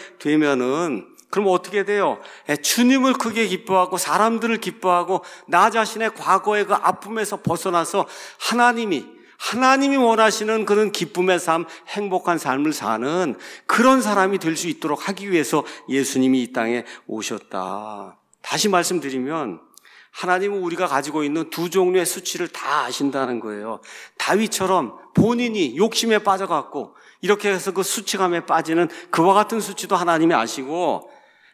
되면은 그럼 어떻게 돼요? 주님을 크게 기뻐하고 사람들을 기뻐하고 나 자신의 과거의 그 아픔에서 벗어나서 하나님이 하나님이 원하시는 그런 기쁨의 삶, 행복한 삶을 사는 그런 사람이 될 수 있도록 하기 위해서 예수님이 이 땅에 오셨다. 다시 말씀드리면 하나님은 우리가 가지고 있는 두 종류의 수치를 다 아신다는 거예요. 다윗처럼 본인이 욕심에 빠져갖고 이렇게 해서 그 수치감에 빠지는 그와 같은 수치도 하나님이 아시고,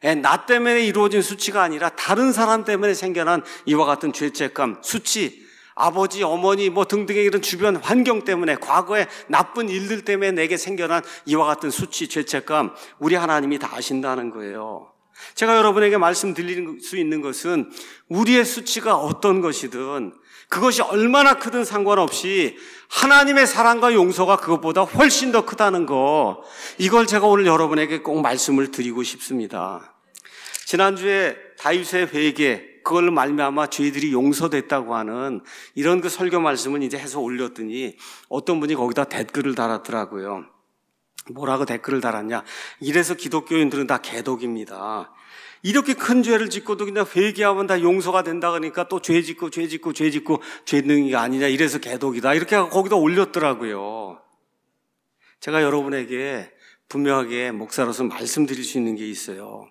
나 때문에 이루어진 수치가 아니라 다른 사람 때문에 생겨난 이와 같은 죄책감, 수치, 아버지, 어머니 뭐 등등의 이런 주변 환경 때문에, 과거의 나쁜 일들 때문에 내게 생겨난 이와 같은 수치, 죄책감, 우리 하나님이 다 아신다는 거예요. 제가 여러분에게 말씀드릴 수 있는 것은 우리의 수치가 어떤 것이든 그것이 얼마나 크든 상관없이 하나님의 사랑과 용서가 그것보다 훨씬 더 크다는 거, 이걸 제가 오늘 여러분에게 꼭 말씀을 드리고 싶습니다. 지난주에 다윗의 회개, 그걸로 말미암아 죄들이 용서됐다고 하는 이런 그 설교 말씀을 이제 해서 올렸더니 어떤 분이 거기다 댓글을 달았더라고요. 뭐라고 댓글을 달았냐? 이래서 기독교인들은 다 개독입니다. 이렇게 큰 죄를 짓고도 그냥 회개하면 다 용서가 된다 그러니까 또 죄 짓고 죄 짓고 죄 짓고 죄능이가 아니냐, 이래서 개독이다, 이렇게 거기다 올렸더라고요. 제가 여러분에게 분명하게 목사로서 말씀드릴 수 있는 게 있어요.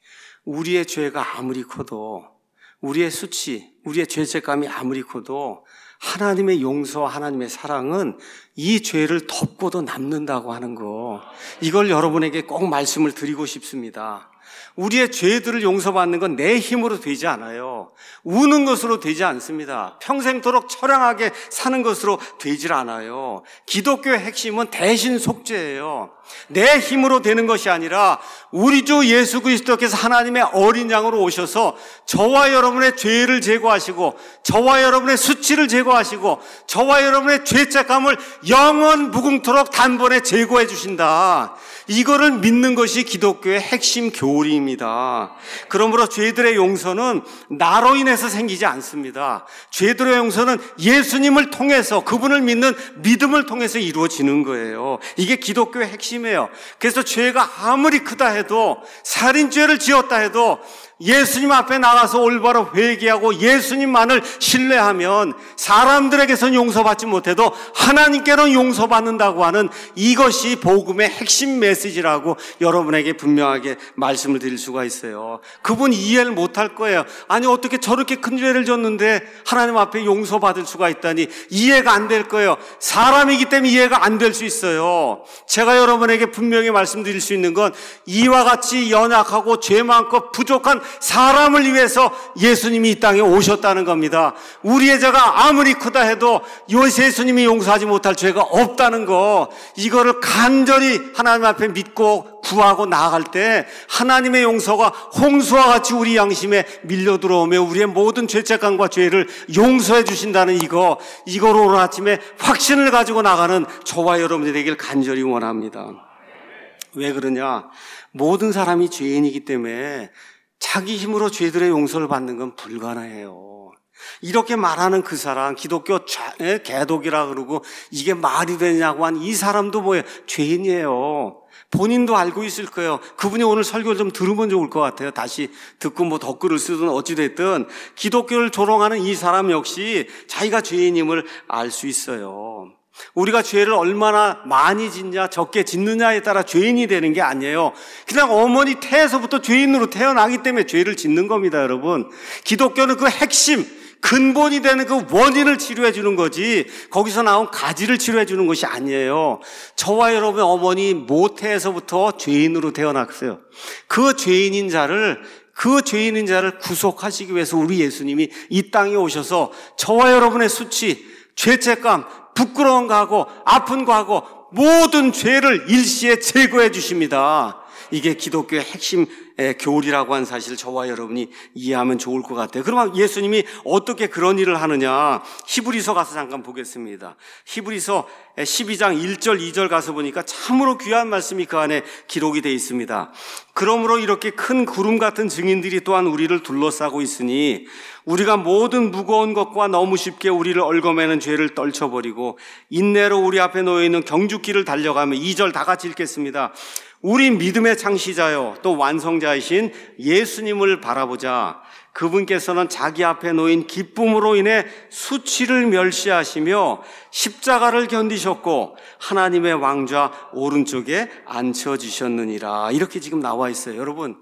우리의 죄가 아무리 커도, 우리의 수치, 우리의 죄책감이 아무리 커도 하나님의 용서와 하나님의 사랑은 이 죄를 덮고도 남는다고 하는 거, 이걸 여러분에게 꼭 말씀을 드리고 싶습니다. 우리의 죄들을 용서받는 건 내 힘으로 되지 않아요. 우는 것으로 되지 않습니다. 평생토록 처량하게 사는 것으로 되질 않아요. 기독교의 핵심은 대신 속죄예요. 내 힘으로 되는 것이 아니라 우리 주 예수 그리스도께서 하나님의 어린 양으로 오셔서 저와 여러분의 죄를 제거하시고 저와 여러분의 수치를 제거하시고 저와 여러분의 죄책감을 영원 무궁토록 단번에 제거해 주신다. 이거를 믿는 것이 기독교의 핵심 교리입니다. 그러므로 죄들의 용서는 나로 인해서 생기지 않습니다. 죄들의 용서는 예수님을 통해서, 그분을 믿는 믿음을 통해서 이루어지는 거예요. 이게 기독교의 핵심이에요. 그래서 죄가 아무리 크다 해도, 살인죄를 지었다 해도 예수님 앞에 나가서 올바로 회개하고 예수님만을 신뢰하면 사람들에게선 용서받지 못해도 하나님께는 용서받는다고 하는, 이것이 복음의 핵심 메시지라고 여러분에게 분명하게 말씀을 드릴 수가 있어요. 그분 이해를 못할 거예요. 아니 어떻게 저렇게 큰 죄를 졌는데 하나님 앞에 용서받을 수가 있다니, 이해가 안 될 거예요. 사람이기 때문에 이해가 안 될 수 있어요. 제가 여러분에게 분명히 말씀드릴 수 있는 건, 이와 같이 연약하고 죄 많고 부족한 사람을 위해서 예수님이 이 땅에 오셨다는 겁니다. 우리의 죄가 아무리 크다 해도 예수님이 용서하지 못할 죄가 없다는 거, 이거를 간절히 하나님 앞에 믿고 구하고 나아갈 때 하나님의 용서가 홍수와 같이 우리 양심에 밀려 들어오며 우리의 모든 죄책감과 죄를 용서해 주신다는 이거, 이걸 오늘 아침에 확신을 가지고 나가는 저와 여러분이 되길 간절히 원합니다. 왜 그러냐? 모든 사람이 죄인이기 때문에 자기 힘으로 죄들의 용서를 받는 건 불가능해요. 이렇게 말하는 그 사람, 기독교 개독이라 그러고 이게 말이 되냐고 한 이 사람도 뭐예요? 죄인이에요. 본인도 알고 있을 거예요. 그분이 오늘 설교를 좀 들으면 좋을 것 같아요. 다시 듣고 뭐 댓글을 쓰든 어찌됐든 기독교를 조롱하는 이 사람 역시 자기가 죄인임을 알 수 있어요. 우리가 죄를 얼마나 많이 짓냐 적게 짓느냐에 따라 죄인이 되는 게 아니에요. 그냥 어머니 태에서부터 죄인으로 태어나기 때문에 죄를 짓는 겁니다, 여러분. 기독교는 그 핵심, 근본이 되는 그 원인을 치료해 주는 거지, 거기서 나온 가지를 치료해 주는 것이 아니에요. 저와 여러분의 어머니 모태에서부터 죄인으로 태어났어요. 그 죄인인 자를 그 죄인인 자를 구속하시기 위해서 우리 예수님이 이 땅에 오셔서 저와 여러분의 수치, 죄책감, 부끄러운 거하고 아픈 거하고 모든 죄를 일시에 제거해 주십니다. 이게 기독교의 핵심 교리라고 하는 사실을 저와 여러분이 이해하면 좋을 것 같아요. 그러면 예수님이 어떻게 그런 일을 하느냐? 히브리서 가서 잠깐 보겠습니다. 히브리서 십이 장 일 절 이 절 가서 보니까 참으로 귀한 말씀이 그 안에 기록이 되어 있습니다. 그러므로 이렇게 큰 구름 같은 증인들이 또한 우리를 둘러싸고 있으니 우리가 모든 무거운 것과 너무 쉽게 우리를 얽어매는 죄를 떨쳐버리고 인내로 우리 앞에 놓여있는 경주길을 달려가며, 이 절 다 같이 읽겠습니다. 우리 믿음의 창시자요 또 완성자이신 예수님을 바라보자. 그분께서는 자기 앞에 놓인 기쁨으로 인해 수치를 멸시하시며 십자가를 견디셨고 하나님의 왕좌 오른쪽에 앉혀지셨느니라. 이렇게 지금 나와 있어요. 여러분,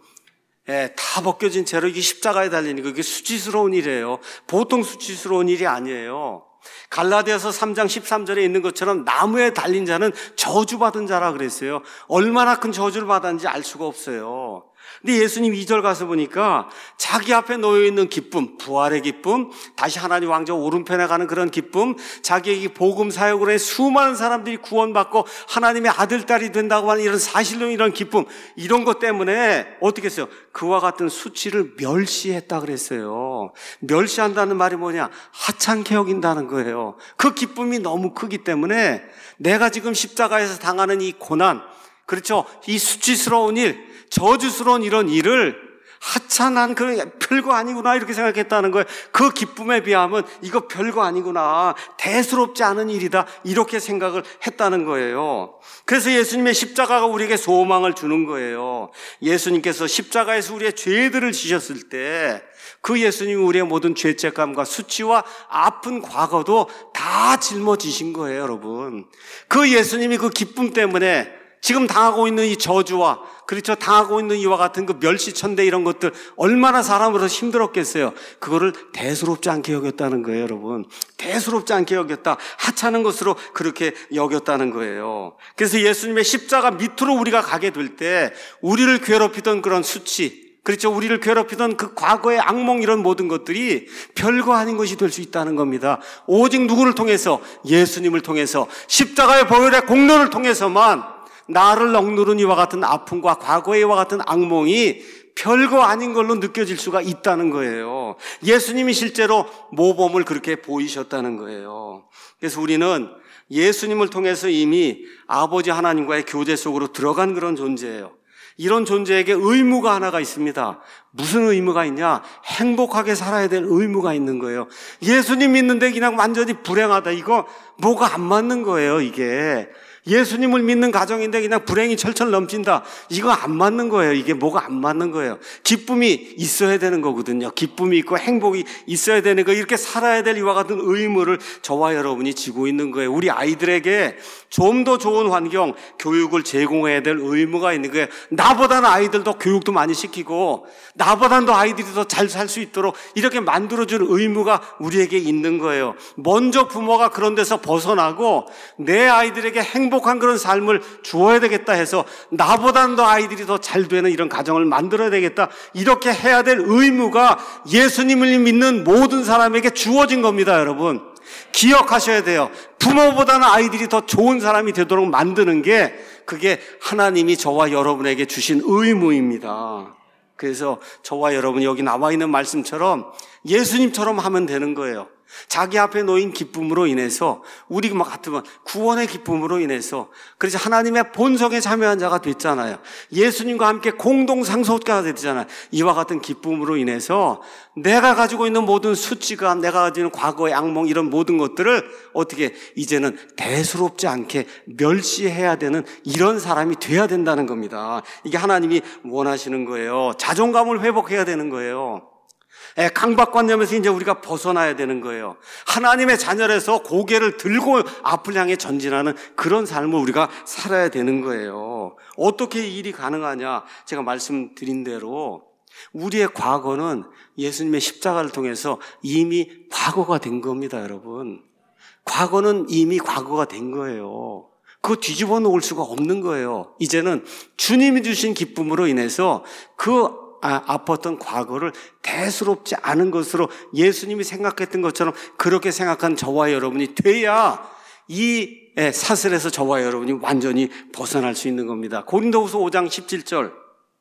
예, 다 벗겨진 채로 이게 십자가에 달리니까 이게 수치스러운 일이에요. 보통 수치스러운 일이 아니에요. 갈라디아서 삼 장 십삼 절에 있는 것처럼 나무에 달린 자는 저주받은 자라 그랬어요. 얼마나 큰 저주를 받았는지 알 수가 없어요. 근데 예수님 이 절 가서 보니까 자기 앞에 놓여있는 기쁨, 부활의 기쁨, 다시 하나님 왕좌 오른편에 가는 그런 기쁨, 자기에게 복음 사역으로 해 수많은 사람들이 구원받고 하나님의 아들, 딸이 된다고 하는 이런 사실로 이런 기쁨, 이런 것 때문에 어떻게 했어요? 그와 같은 수치를 멸시했다 그랬어요. 멸시한다는 말이 뭐냐? 하찮게 여긴다는 거예요. 그 기쁨이 너무 크기 때문에 내가 지금 십자가에서 당하는 이 고난, 그렇죠? 이 수치스러운 일, 저주스러운 이런 일을 하찮은 그 별거 아니구나 이렇게 생각했다는 거예요. 그 기쁨에 비하면 이거 별거 아니구나, 대수롭지 않은 일이다 이렇게 생각을 했다는 거예요. 그래서 예수님의 십자가가 우리에게 소망을 주는 거예요. 예수님께서 십자가에서 우리의 죄들을 지셨을 때 그 예수님이 우리의 모든 죄책감과 수치와 아픈 과거도 다 짊어지신 거예요, 여러분. 그 예수님이 그 기쁨 때문에 지금 당하고 있는 이 저주와, 그렇죠, 당하고 있는 이와 같은 그 멸시천대 이런 것들 얼마나 사람으로서 힘들었겠어요. 그거를 대수롭지 않게 여겼다는 거예요, 여러분. 대수롭지 않게 여겼다, 하찮은 것으로 그렇게 여겼다는 거예요. 그래서 예수님의 십자가 밑으로 우리가 가게 될 때 우리를 괴롭히던 그런 수치, 그렇죠, 우리를 괴롭히던 그 과거의 악몽 이런 모든 것들이 별거 아닌 것이 될 수 있다는 겁니다. 오직 누구를 통해서? 예수님을 통해서, 십자가의 보혈의 공로를 통해서만 나를 억누른 이와 같은 아픔과 과거의 이와 같은 악몽이 별거 아닌 걸로 느껴질 수가 있다는 거예요. 예수님이 실제로 모범을 그렇게 보이셨다는 거예요. 그래서 우리는 예수님을 통해서 이미 아버지 하나님과의 교제 속으로 들어간 그런 존재예요. 이런 존재에게 의무가 하나가 있습니다. 무슨 의무가 있냐? 행복하게 살아야 될 의무가 있는 거예요. 예수님 믿는데 그냥 완전히 불행하다, 이거 뭐가 안 맞는 거예요, 이게. 예수님을 믿는 가정인데 그냥 불행이 철철 넘친다, 이거 안 맞는 거예요. 이게 뭐가 안 맞는 거예요. 기쁨이 있어야 되는 거거든요. 기쁨이 있고 행복이 있어야 되는 거, 이렇게 살아야 될 이와 같은 의무를 저와 여러분이 지고 있는 거예요. 우리 아이들에게 좀 더 좋은 환경, 교육을 제공해야 될 의무가 있는 거예요. 나보다는 아이들도 교육도 많이 시키고 나보다는 더 아이들이 더 잘 살 수 있도록 이렇게 만들어줄 의무가 우리에게 있는 거예요. 먼저 부모가 그런 데서 벗어나고 내 아이들에게 행복 행복한 그런 삶을 주어야 되겠다 해서 나보다는 더 아이들이 더 잘 되는 이런 가정을 만들어야 되겠다, 이렇게 해야 될 의무가 예수님을 믿는 모든 사람에게 주어진 겁니다. 여러분, 기억하셔야 돼요. 부모보다는 아이들이 더 좋은 사람이 되도록 만드는 게, 그게 하나님이 저와 여러분에게 주신 의무입니다. 그래서 저와 여러분 여기 나와 있는 말씀처럼 예수님처럼 하면 되는 거예요. 자기 앞에 놓인 기쁨으로 인해서, 우리 막 같으면 구원의 기쁨으로 인해서, 그래서 하나님의 본성에 참여한 자가 됐잖아요. 예수님과 함께 공동 상속자가 됐잖아요. 이와 같은 기쁨으로 인해서 내가 가지고 있는 모든 수치감, 내가 가지고 있는 과거의 악몽 이런 모든 것들을 어떻게 이제는 대수롭지 않게 멸시해야 되는 이런 사람이 돼야 된다는 겁니다. 이게 하나님이 원하시는 거예요. 자존감을 회복해야 되는 거예요. 강박관념에서 이제 우리가 벗어나야 되는 거예요. 하나님의 자녀라서 고개를 들고 앞을 향해 전진하는 그런 삶을 우리가 살아야 되는 거예요. 어떻게 이 일이 가능하냐? 제가 말씀드린 대로 우리의 과거는 예수님의 십자가를 통해서 이미 과거가 된 겁니다, 여러분. 과거는 이미 과거가 된 거예요. 그거 뒤집어 놓을 수가 없는 거예요. 이제는 주님이 주신 기쁨으로 인해서 그 아, 아팠던 과거를 대수롭지 않은 것으로 예수님이 생각했던 것처럼 그렇게 생각한 저와 여러분이 돼야 이 사슬에서 저와 여러분이 완전히 벗어날 수 있는 겁니다. 고린도후서 오 장 십칠 절,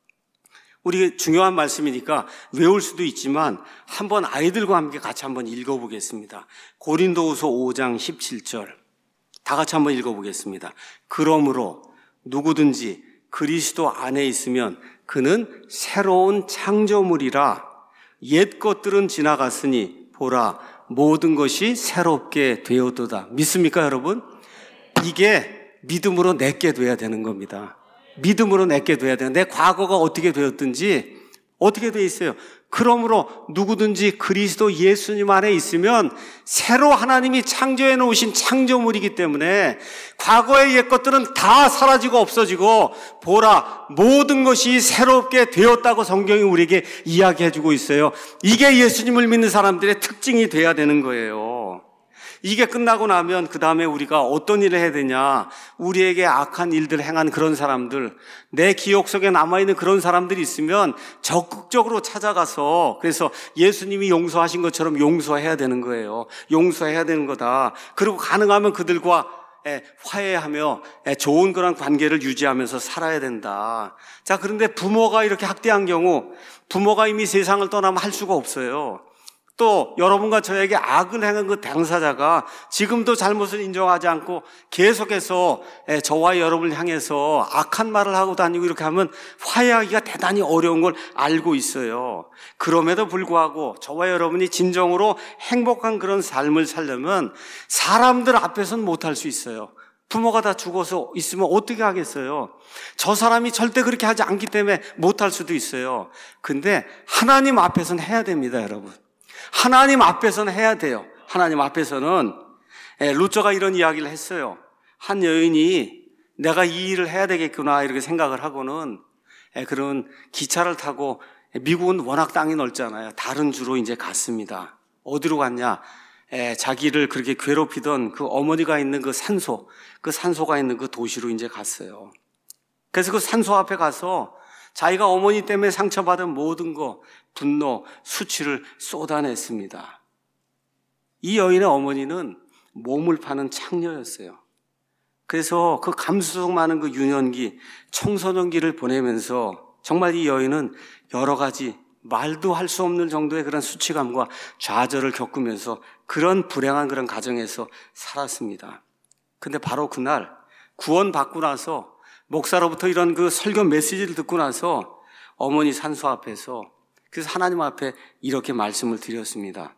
우리 중요한 말씀이니까 외울 수도 있지만 한번 아이들과 함께 같이 한번 읽어보겠습니다. 고린도후서 오 장 십칠 절 다 같이 한번 읽어보겠습니다. 그러므로 누구든지 그리스도 안에 있으면 그는 새로운 창조물이라, 옛 것들은 지나갔으니 보라 모든 것이 새롭게 되었도다. 믿습니까, 여러분? 이게 믿음으로 내게 돼야 되는 겁니다. 믿음으로 내게 돼야 돼요. 내 과거가 어떻게 되었든지 어떻게 돼 있어요? 그러므로 누구든지 그리스도 예수님 안에 있으면 새로 하나님이 창조해 놓으신 창조물이기 때문에 과거의 옛 것들은 다 사라지고 없어지고 보라 모든 것이 새롭게 되었다고 성경이 우리에게 이야기해 주고 있어요. 이게 예수님을 믿는 사람들의 특징이 돼야 되는 거예요. 이게 끝나고 나면 그 다음에 우리가 어떤 일을 해야 되냐? 우리에게 악한 일들을 행한 그런 사람들, 내 기억 속에 남아있는 그런 사람들이 있으면 적극적으로 찾아가서, 그래서 예수님이 용서하신 것처럼 용서해야 되는 거예요. 용서해야 되는 거다. 그리고 가능하면 그들과 화해하며 좋은 그런 관계를 유지하면서 살아야 된다. 자, 그런데 부모가 이렇게 학대한 경우, 부모가 이미 세상을 떠나면 할 수가 없어요. 또 여러분과 저에게 악을 행한 그 당사자가 지금도 잘못을 인정하지 않고 계속해서 저와 여러분을 향해서 악한 말을 하고 다니고 이렇게 하면 화해하기가 대단히 어려운 걸 알고 있어요. 그럼에도 불구하고 저와 여러분이 진정으로 행복한 그런 삶을 살려면 사람들 앞에서는 못할 수 있어요. 부모가 다 죽어서 있으면 어떻게 하겠어요? 저 사람이 절대 그렇게 하지 않기 때문에 못할 수도 있어요. 근데 하나님 앞에서는 해야 됩니다, 여러분. 하나님 앞에서는 해야 돼요. 하나님 앞에서는. 루저가 이런 이야기를 했어요. 한 여인이 내가 이 일을 해야 되겠구나 이렇게 생각을 하고는 그런 기차를 타고, 미국은 워낙 땅이 넓잖아요. 다른 주로 이제 갔습니다. 어디로 갔냐? 자기를 그렇게 괴롭히던 그 어머니가 있는 그 산소, 그 산소가 있는 그 도시로 이제 갔어요. 그래서 그 산소 앞에 가서 자기가 어머니 때문에 상처받은 모든 거, 분노, 수치를 쏟아냈습니다. 이 여인의 어머니는 몸을 파는 창녀였어요. 그래서 그 감수성 많은 그 유년기, 청소년기를 보내면서 정말 이 여인은 여러 가지 말도 할 수 없는 정도의 그런 수치감과 좌절을 겪으면서 그런 불행한 그런 가정에서 살았습니다. 근데 바로 그날 구원받고 나서, 목사로부터 이런 그 설교 메시지를 듣고 나서 어머니 산소 앞에서, 그래서 하나님 앞에 이렇게 말씀을 드렸습니다.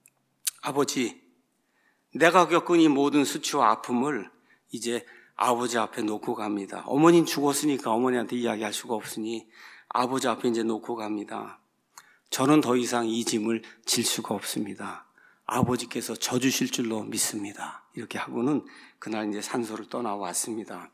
아버지, 내가 겪은 이 모든 수치와 아픔을 이제 아버지 앞에 놓고 갑니다. 어머니는 죽었으니까 어머니한테 이야기할 수가 없으니 아버지 앞에 이제 놓고 갑니다. 저는 더 이상 이 짐을 질 수가 없습니다. 아버지께서 져주실 줄로 믿습니다. 이렇게 하고는 그날 이제 산소를 떠나왔습니다.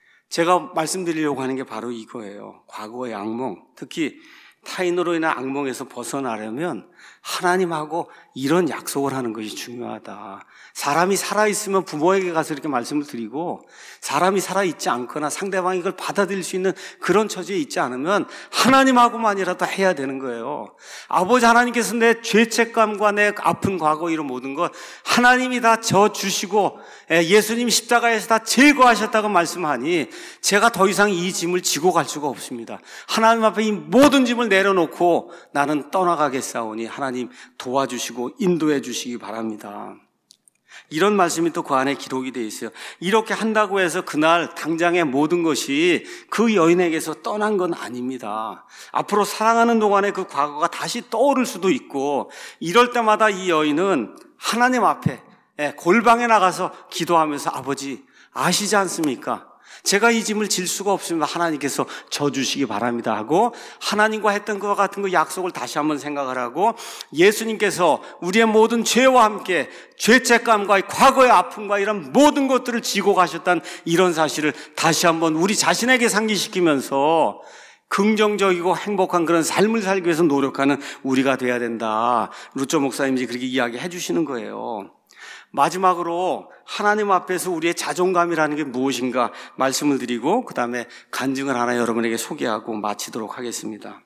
제가 말씀드리려고 하는 게 바로 이거예요. 과거의 악몽, 특히 타인으로 인한 악몽에서 벗어나려면 하나님하고 이런 약속을 하는 것이 중요하다. 사람이 살아있으면 부모에게 가서 이렇게 말씀을 드리고, 사람이 살아있지 않거나 상대방이 이걸 받아들일 수 있는 그런 처지에 있지 않으면 하나님하고만이라도 해야 되는 거예요. 아버지 하나님께서 내 죄책감과 내 아픈 과거 이런 모든 것 하나님이 다 져주시고 예수님 십자가에서 다 제거하셨다고 말씀하니 제가 더 이상 이 짐을 지고 갈 수가 없습니다. 하나님 앞에 이 모든 짐을 내려놓고 나는 떠나가겠사오니 하나님 도와주시고 인도해 주시기 바랍니다. 이런 말씀이 또 그 안에 기록이 되어 있어요. 이렇게 한다고 해서 그날 당장의 모든 것이 그 여인에게서 떠난 건 아닙니다. 앞으로 사랑하는 동안에 그 과거가 다시 떠오를 수도 있고, 이럴 때마다 이 여인은 하나님 앞에 골방에 나가서 기도하면서 아버지 아시지 않습니까? 제가 이 짐을 질 수가 없으면 하나님께서 져주시기 바랍니다 하고, 하나님과 했던 것과 같은 그 약속을 다시 한번 생각을 하고, 예수님께서 우리의 모든 죄와 함께 죄책감과 과거의 아픔과 이런 모든 것들을 지고 가셨다는 이런 사실을 다시 한번 우리 자신에게 상기시키면서 긍정적이고 행복한 그런 삶을 살기 위해서 노력하는 우리가 돼야 된다. 루저 목사님이 그렇게 이야기해 주시는 거예요. 마지막으로 하나님 앞에서 우리의 자존감이라는 게 무엇인가 말씀을 드리고 그 다음에 간증을 하나 여러분에게 소개하고 마치도록 하겠습니다.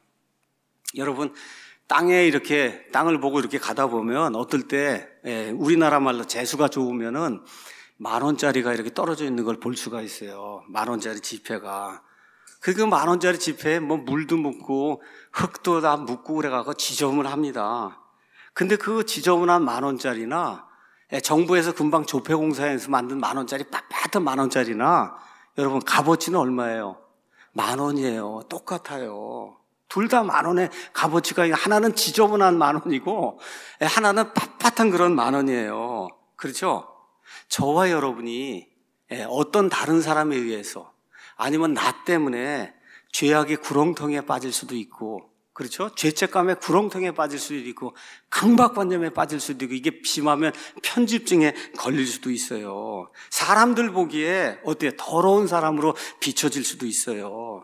여러분, 땅에 이렇게 땅을 보고 이렇게 가다 보면 어떨 때 우리나라 말로 재수가 좋으면은 만 원짜리가 이렇게 떨어져 있는 걸 볼 수가 있어요. 만 원짜리 지폐가. 그 만 원짜리 지폐에 뭐 물도 묻고 흙도 다 묻고 그래가지고 지저분합니다. 근데 그 지저분한 만 원짜리나 정부에서 금방 조폐공사에서 만든 만 원짜리 빳빳한 만 원짜리나 여러분 값어치는 얼마예요? 만 원이에요. 똑같아요. 둘 다 만 원의 값어치가 하나는 지저분한 만 원이고 하나는 빳빳한 그런 만 원이에요. 그렇죠? 저와 여러분이 어떤 다른 사람에 의해서 아니면 나 때문에 죄악의 구렁텅이에 빠질 수도 있고, 그렇죠? 죄책감의 구렁텅이에 빠질 수도 있고, 강박관념에 빠질 수도 있고, 이게 심하면 편집증에 걸릴 수도 있어요. 사람들 보기에 어때요? 더러운 사람으로 비춰질 수도 있어요.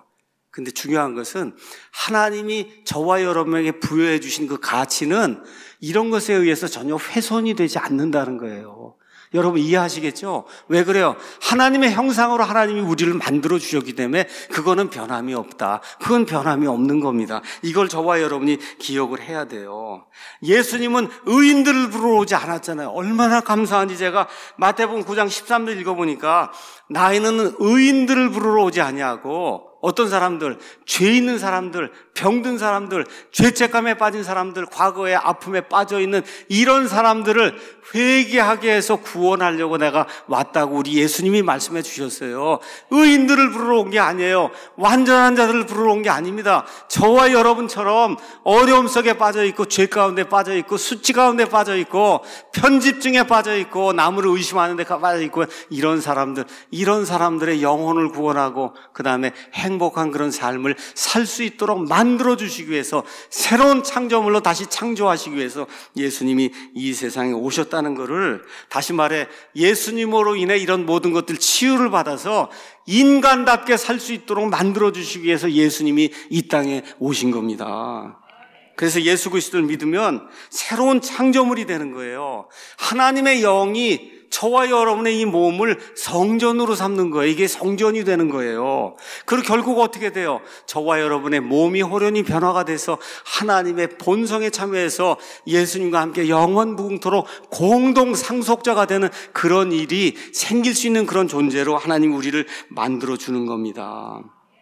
근데 중요한 것은 하나님이 저와 여러분에게 부여해 주신 그 가치는 이런 것에 의해서 전혀 훼손이 되지 않는다는 거예요. 여러분 이해하시겠죠? 왜 그래요? 하나님의 형상으로 하나님이 우리를 만들어 주셨기 때문에 그거는 변함이 없다. 그건 변함이 없는 겁니다. 이걸 저와 여러분이 기억을 해야 돼요. 예수님은 의인들을 부르러 오지 않았잖아요. 얼마나 감사한지 제가 마태복음 구 장 십삼 절 읽어보니까 나이는 의인들을 부르러 오지 아니하고 어떤 사람들, 죄 있는 사람들, 병든 사람들, 죄책감에 빠진 사람들, 과거의 아픔에 빠져있는 이런 사람들을 회개하게 해서 구원하려고 내가 왔다고 우리 예수님이 말씀해 주셨어요. 의인들을 부르러 온 게 아니에요. 완전한 자들을 부르러 온 게 아닙니다. 저와 여러분처럼 어려움 속에 빠져있고 죄 가운데 빠져있고 수치 가운데 빠져있고 편집증에 빠져있고 남을 의심하는 데 빠져있고 이런 사람들, 이런 사람들의 영혼을 구원하고 그 다음에 행복한 그런 삶을 살 수 있도록 만들어주시기 위해서 새로운 창조물로 다시 창조하시기 위해서 예수님이 이 세상에 오셨다는 것을, 다시 말해 예수님으로 인해 이런 모든 것들 치유를 받아서 인간답게 살 수 있도록 만들어주시기 위해서 예수님이 이 땅에 오신 겁니다. 그래서 예수 그리스도를 믿으면 새로운 창조물이 되는 거예요. 하나님의 영이 저와 여러분의 이 몸을 성전으로 삼는 거예요. 이게 성전이 되는 거예요. 그리고 결국 어떻게 돼요? 저와 여러분의 몸이 호련히 변화가 돼서 하나님의 본성에 참여해서 예수님과 함께 영원 무궁토록 공동 상속자가 되는 그런 일이 생길 수 있는 그런 존재로 하나님 우리를 만들어 주는 겁니다.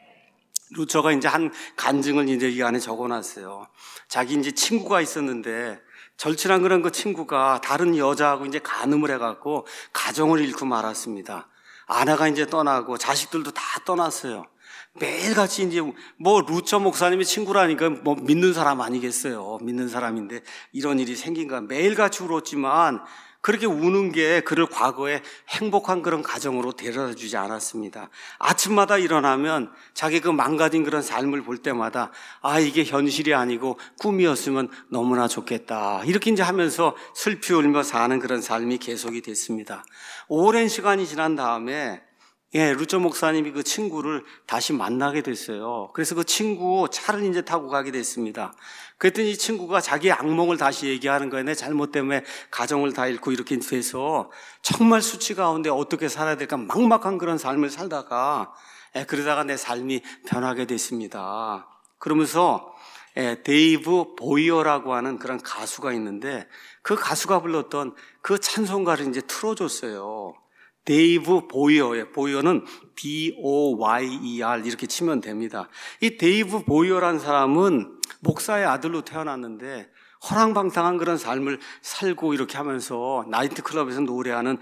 루처가 이제 한 간증을 이제 이 안에 적어놨어요. 자기 이제 친구가 있었는데 절친한 그런 그 친구가 다른 여자하고 이제 간음을 해갖고 가정을 잃고 말았습니다. 아내가 이제 떠나고 자식들도 다 떠났어요. 매일같이 이제 뭐 루처 목사님이 친구라니까 뭐 믿는 사람 아니겠어요. 믿는 사람인데 이런 일이 생긴가 매일같이 울었지만 그렇게 우는 게 그를 과거에 행복한 그런 가정으로 데려다 주지 않았습니다. 아침마다 일어나면 자기 그 망가진 그런 삶을 볼 때마다 아, 이게 현실이 아니고 꿈이었으면 너무나 좋겠다. 이렇게 이제 하면서 슬피 울며 사는 그런 삶이 계속이 됐습니다. 오랜 시간이 지난 다음에 예, 루처 목사님이 그 친구를 다시 만나게 됐어요. 그래서 그 친구 차를 이제 타고 가게 됐습니다. 그랬더니 이 친구가 자기의 악몽을 다시 얘기하는 거예요. 내 잘못 때문에 가정을 다 잃고 이렇게 돼서 정말 수치 가운데 어떻게 살아야 될까 막막한 그런 삶을 살다가 예, 그러다가 내 삶이 변하게 됐습니다. 그러면서 예, 데이브 보이어라고 하는 그런 가수가 있는데 그 가수가 불렀던 그 찬송가를 이제 틀어줬어요. 데이브 보이어예요. 보이어는 비 오 와이 이 알 이렇게 치면 됩니다. 이 데이브 보이어라는 사람은 목사의 아들로 태어났는데 허랑방탕한 그런 삶을 살고 이렇게 하면서 나이트클럽에서 노래하는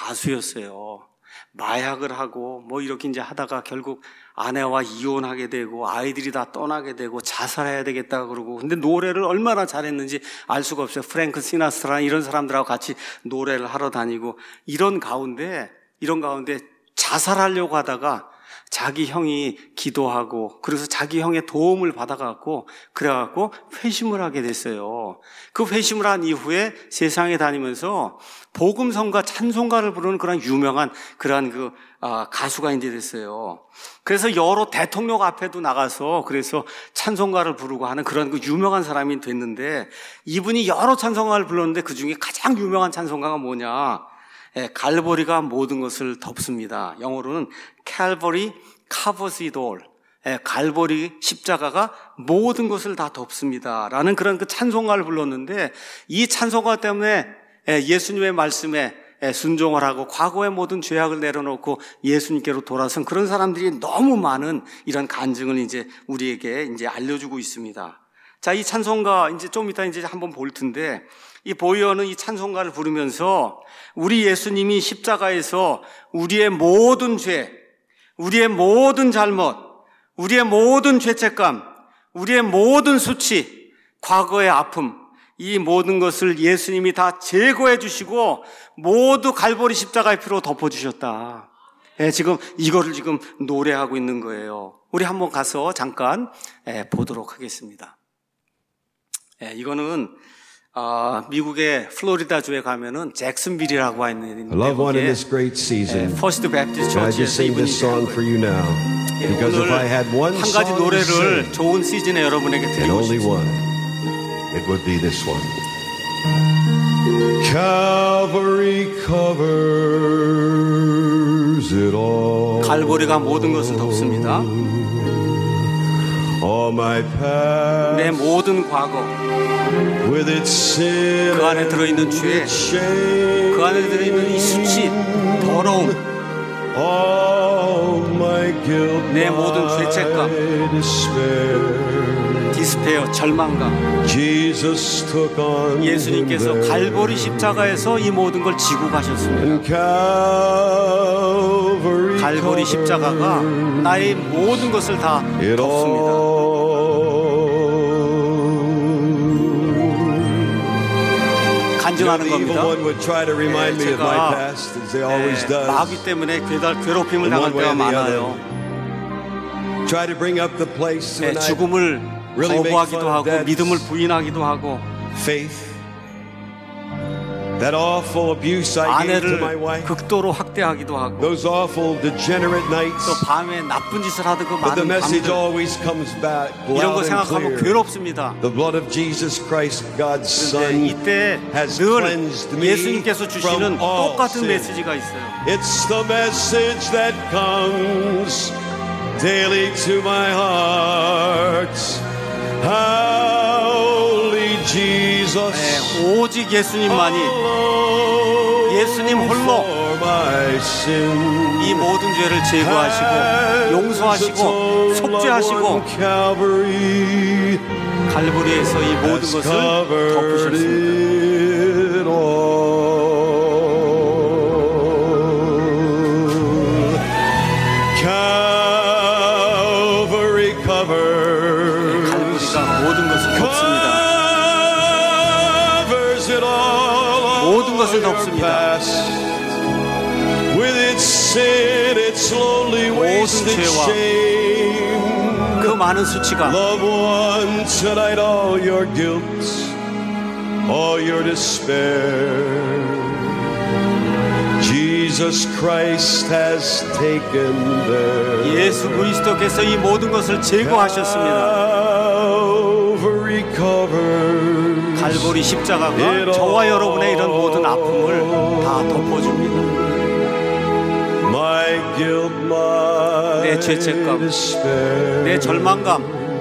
가수였어요. 마약을 하고 뭐 이렇게 이제 하다가 결국 아내와 이혼하게 되고 아이들이 다 떠나게 되고 자살해야 되겠다 그러고, 근데 노래를 얼마나 잘했는지 알 수가 없어요. 프랭크 시나스트라 이런 사람들하고 같이 노래를 하러 다니고 이런 가운데 이런 가운데 자살하려고 하다가 자기 형이 기도하고 그래서 자기 형의 도움을 받아갖고 그래갖고 회심을 하게 됐어요. 그 회심을 한 이후에 세상에 다니면서 복음성가 찬송가를 부르는 그런 유명한 그러한 그 아, 가수가 이제 됐어요. 그래서 여러 대통령 앞에도 나가서 그래서 찬송가를 부르고 하는 그런 그 유명한 사람이 됐는데, 이분이 여러 찬송가를 불렀는데 그 중에 가장 유명한 찬송가가 뭐냐? 예, 갈보리가 모든 것을 덮습니다. 영어로는 Calvary covers it all. 예, 갈보리 십자가가 모든 것을 다 덮습니다. 라는 그런 그 찬송가를 불렀는데, 이 찬송가 때문에 예, 예수님의 말씀에 예, 순종을 하고 과거의 모든 죄악을 내려놓고 예수님께로 돌아선 그런 사람들이 너무 많은 이런 간증을 이제 우리에게 이제 알려주고 있습니다. 자, 이 찬송가 이제 좀 이따 이제 한번 볼 텐데, 이 보이어는 이 찬송가를 부르면서 우리 예수님이 십자가에서 우리의 모든 죄, 우리의 모든 잘못, 우리의 모든 죄책감, 우리의 모든 수치, 과거의 아픔, 이 모든 것을 예수님이 다 제거해 주시고 모두 갈보리 십자가의 피로 덮어주셨다. 예, 지금 이거를 지금 노래하고 있는 거예요. 우리 한번 가서 잠깐 예, 보도록 하겠습니다. 예, 이거는 어, 미국의 플로리다주에 가면은 잭슨빌이라고 하는 미국의 퍼스트 베프티스트 처치에서 이분이 한 거예요. 예, Because if I had one 오늘 한 가지 song to 노래를 sing, 좋은 시즌에 여러분에게 and 드리고 only 싶습니다. one, it would be this one. Calvary covers it all. 갈보리가 모든 것을 덮습니다. All my past, 내 모든 과거, with its sin, 그 안에 들어있는 죄, shame, 그 안에 들어있는 이 수치, 더러움, all my guilt, 내 모든 죄책감, my despair. 디스페어, 절망감. Jesus took on 예수님께서 him there. 갈보리 십자가에서 이 모든 걸 지고 가셨습니다. And Calvary 갈보리 십자가가 나의 모든 것을 다 it 덮습니다. 간증하는 The evil 겁니다. one would try to remind me of my 제가 past, as they always does. 마귀 때문에 괴달, 괴롭힘을 In 당할 one way 때가 or the 많아요. Try to bring up the place 네, when I 죽음을 really make 거부하기도 fun of 하고 death. 믿음을 부인하기도 하고 faith, that awful abuse I gave to my 아내를 wife, 극도로 학대하기도 하고 those awful degenerate 또 nights. 밤에 나쁜 짓을 하던 그 But the 많은 message 밤들 always comes back 이런 거 loud and 생각하면 clear. 괴롭습니다. The blood of Jesus Christ, God's 그런데 Son, 이때 has 늘 cleansed me 예수님께서 주시는 from all 똑같은 sin. 메시지가 있어요. It's the message that comes daily to my heart. Holy Jesus, 네, 오직 예수님만이 alone 예수님 홀로 for my sin. 이 모든 죄를 제거하시고 용서하시고 속죄하시고 Calvary 갈보리에서 이 모든 has 것을 covered 덮으셨습니다. it all. Calvary covers 갈보리가 모든 것을 덮습니다. covers it all. 모든 것을 Your 덮습니다. past, with its sin, its lonely waste, its 죄와 shame. 그 많은 수치가 Loved one, tonight all your guilt, all your despair, Jesus Christ has taken there. 예수 그리스도께서 이 모든 것을 제거하셨습니다. Calvary covers 갈보리 십자가가 저와 여러분의 이런 모든 아픔을 다 덮어줍니다. my guilt, my 내 죄책감, despair. 내 절망감,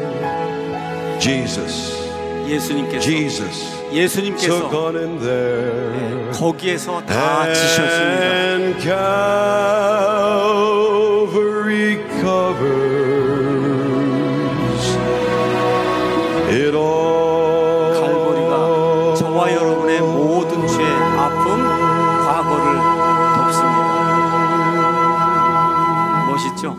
Jesus, 예수님께서 Jesus 예수님께서 took on him there. 거기에서 다 지셨습니다. And Calvary covers it all. 갈보리가 저와 여러분의 모든 죄, 아픔, 과거를 덮습니다. 멋있죠?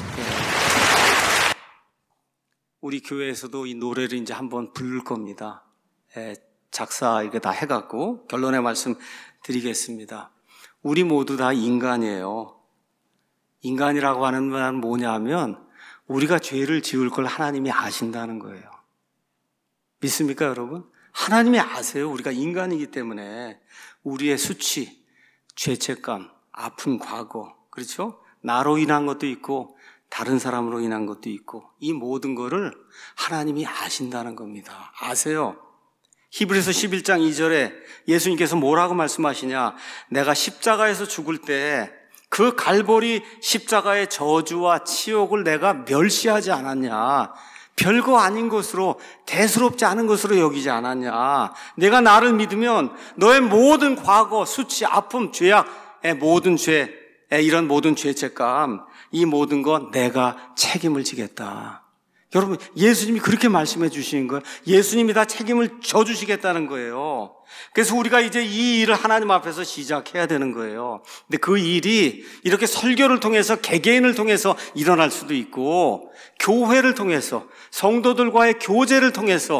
우리 교회에서도 이 노래를 이제 한번 부를 겁니다. 예, 작사 이게 다 해갖고 결론의 말씀 드리겠습니다. 우리 모두 다 인간이에요. 인간이라고 하는 말 뭐냐 하면 우리가 죄를 지을 걸 하나님이 아신다는 거예요. 믿습니까, 여러분? 하나님이 아세요. 우리가 인간이기 때문에 우리의 수치, 죄책감, 아픈 과거, 그렇죠? 나로 인한 것도 있고 다른 사람으로 인한 것도 있고 이 모든 거를 하나님이 아신다는 겁니다. 아세요. 히브리서 십일 장 이 절에 예수님께서 뭐라고 말씀하시냐? 내가 십자가에서 죽을 때 그 갈보리 십자가의 저주와 치욕을 내가 멸시하지 않았냐? 별거 아닌 것으로, 대수롭지 않은 것으로 여기지 않았냐? 내가 나를 믿으면 너의 모든 과거, 수치, 아픔, 죄악의 모든 죄, 이런 모든 죄책감, 이 모든 건 내가 책임을 지겠다. 여러분, 예수님이 그렇게 말씀해 주시는 거예요. 예수님이 다 책임을 져주시겠다는 거예요. 그래서 우리가 이제 이 일을 하나님 앞에서 시작해야 되는 거예요. 근데 그 일이 이렇게 설교를 통해서, 개개인을 통해서 일어날 수도 있고, 교회를 통해서, 성도들과의 교제를 통해서,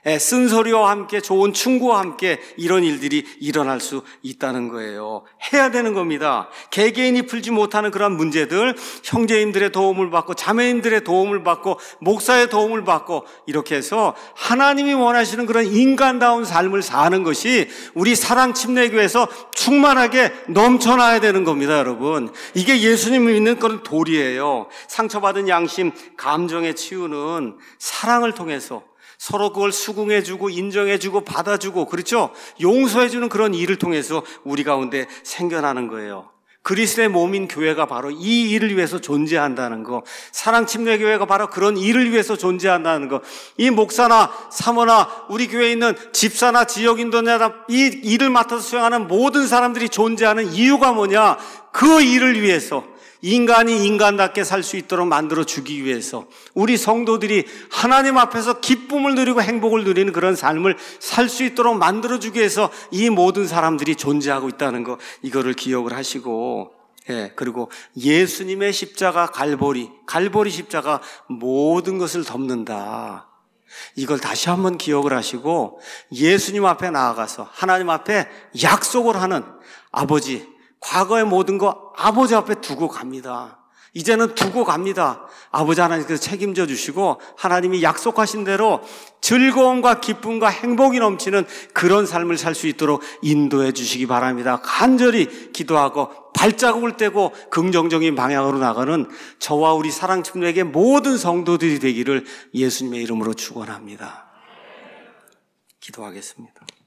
예, 쓴소리와 함께 좋은 충고와 함께 이런 일들이 일어날 수 있다는 거예요. 해야 되는 겁니다. 개개인이 풀지 못하는 그런 문제들, 형제님들의 도움을 받고 자매님들의 도움을 받고 목사의 도움을 받고 이렇게 해서 하나님이 원하시는 그런 인간다운 삶을 사는 것이 우리 사랑침례교회에서 충만하게 넘쳐나야 되는 겁니다, 여러분. 이게 예수님이 믿는 그런 도리예요. 상처받은 양심, 감정의 치유는 사랑을 통해서 서로 그걸 수긍해주고 인정해주고 받아주고, 그렇죠? 용서해주는 그런 일을 통해서 우리 가운데 생겨나는 거예요. 그리스도의 몸인 교회가 바로 이 일을 위해서 존재한다는 거, 사랑침례교회가 바로 그런 일을 위해서 존재한다는 거, 이 목사나 사모나 우리 교회에 있는 집사나 지역인도나 이 일을 맡아서 수행하는 모든 사람들이 존재하는 이유가 뭐냐? 그 일을 위해서, 인간이 인간답게 살 수 있도록 만들어주기 위해서, 우리 성도들이 하나님 앞에서 기쁨을 누리고 행복을 누리는 그런 삶을 살 수 있도록 만들어주기 위해서 이 모든 사람들이 존재하고 있다는 거, 이거를 기억을 하시고, 예, 그리고 예수님의 십자가 갈보리, 갈보리 십자가 모든 것을 덮는다. 이걸 다시 한번 기억을 하시고 예수님 앞에 나아가서 하나님 앞에 약속을 하는 아버지, 과거의 모든 거 아버지 앞에 두고 갑니다. 이제는 두고 갑니다. 아버지 하나님께서 책임져 주시고 하나님이 약속하신 대로 즐거움과 기쁨과 행복이 넘치는 그런 삶을 살 수 있도록 인도해 주시기 바랍니다. 간절히 기도하고 발자국을 떼고 긍정적인 방향으로 나가는 저와 우리 사랑침례교회 모든 성도들이 되기를 예수님의 이름으로 축원합니다. 기도하겠습니다.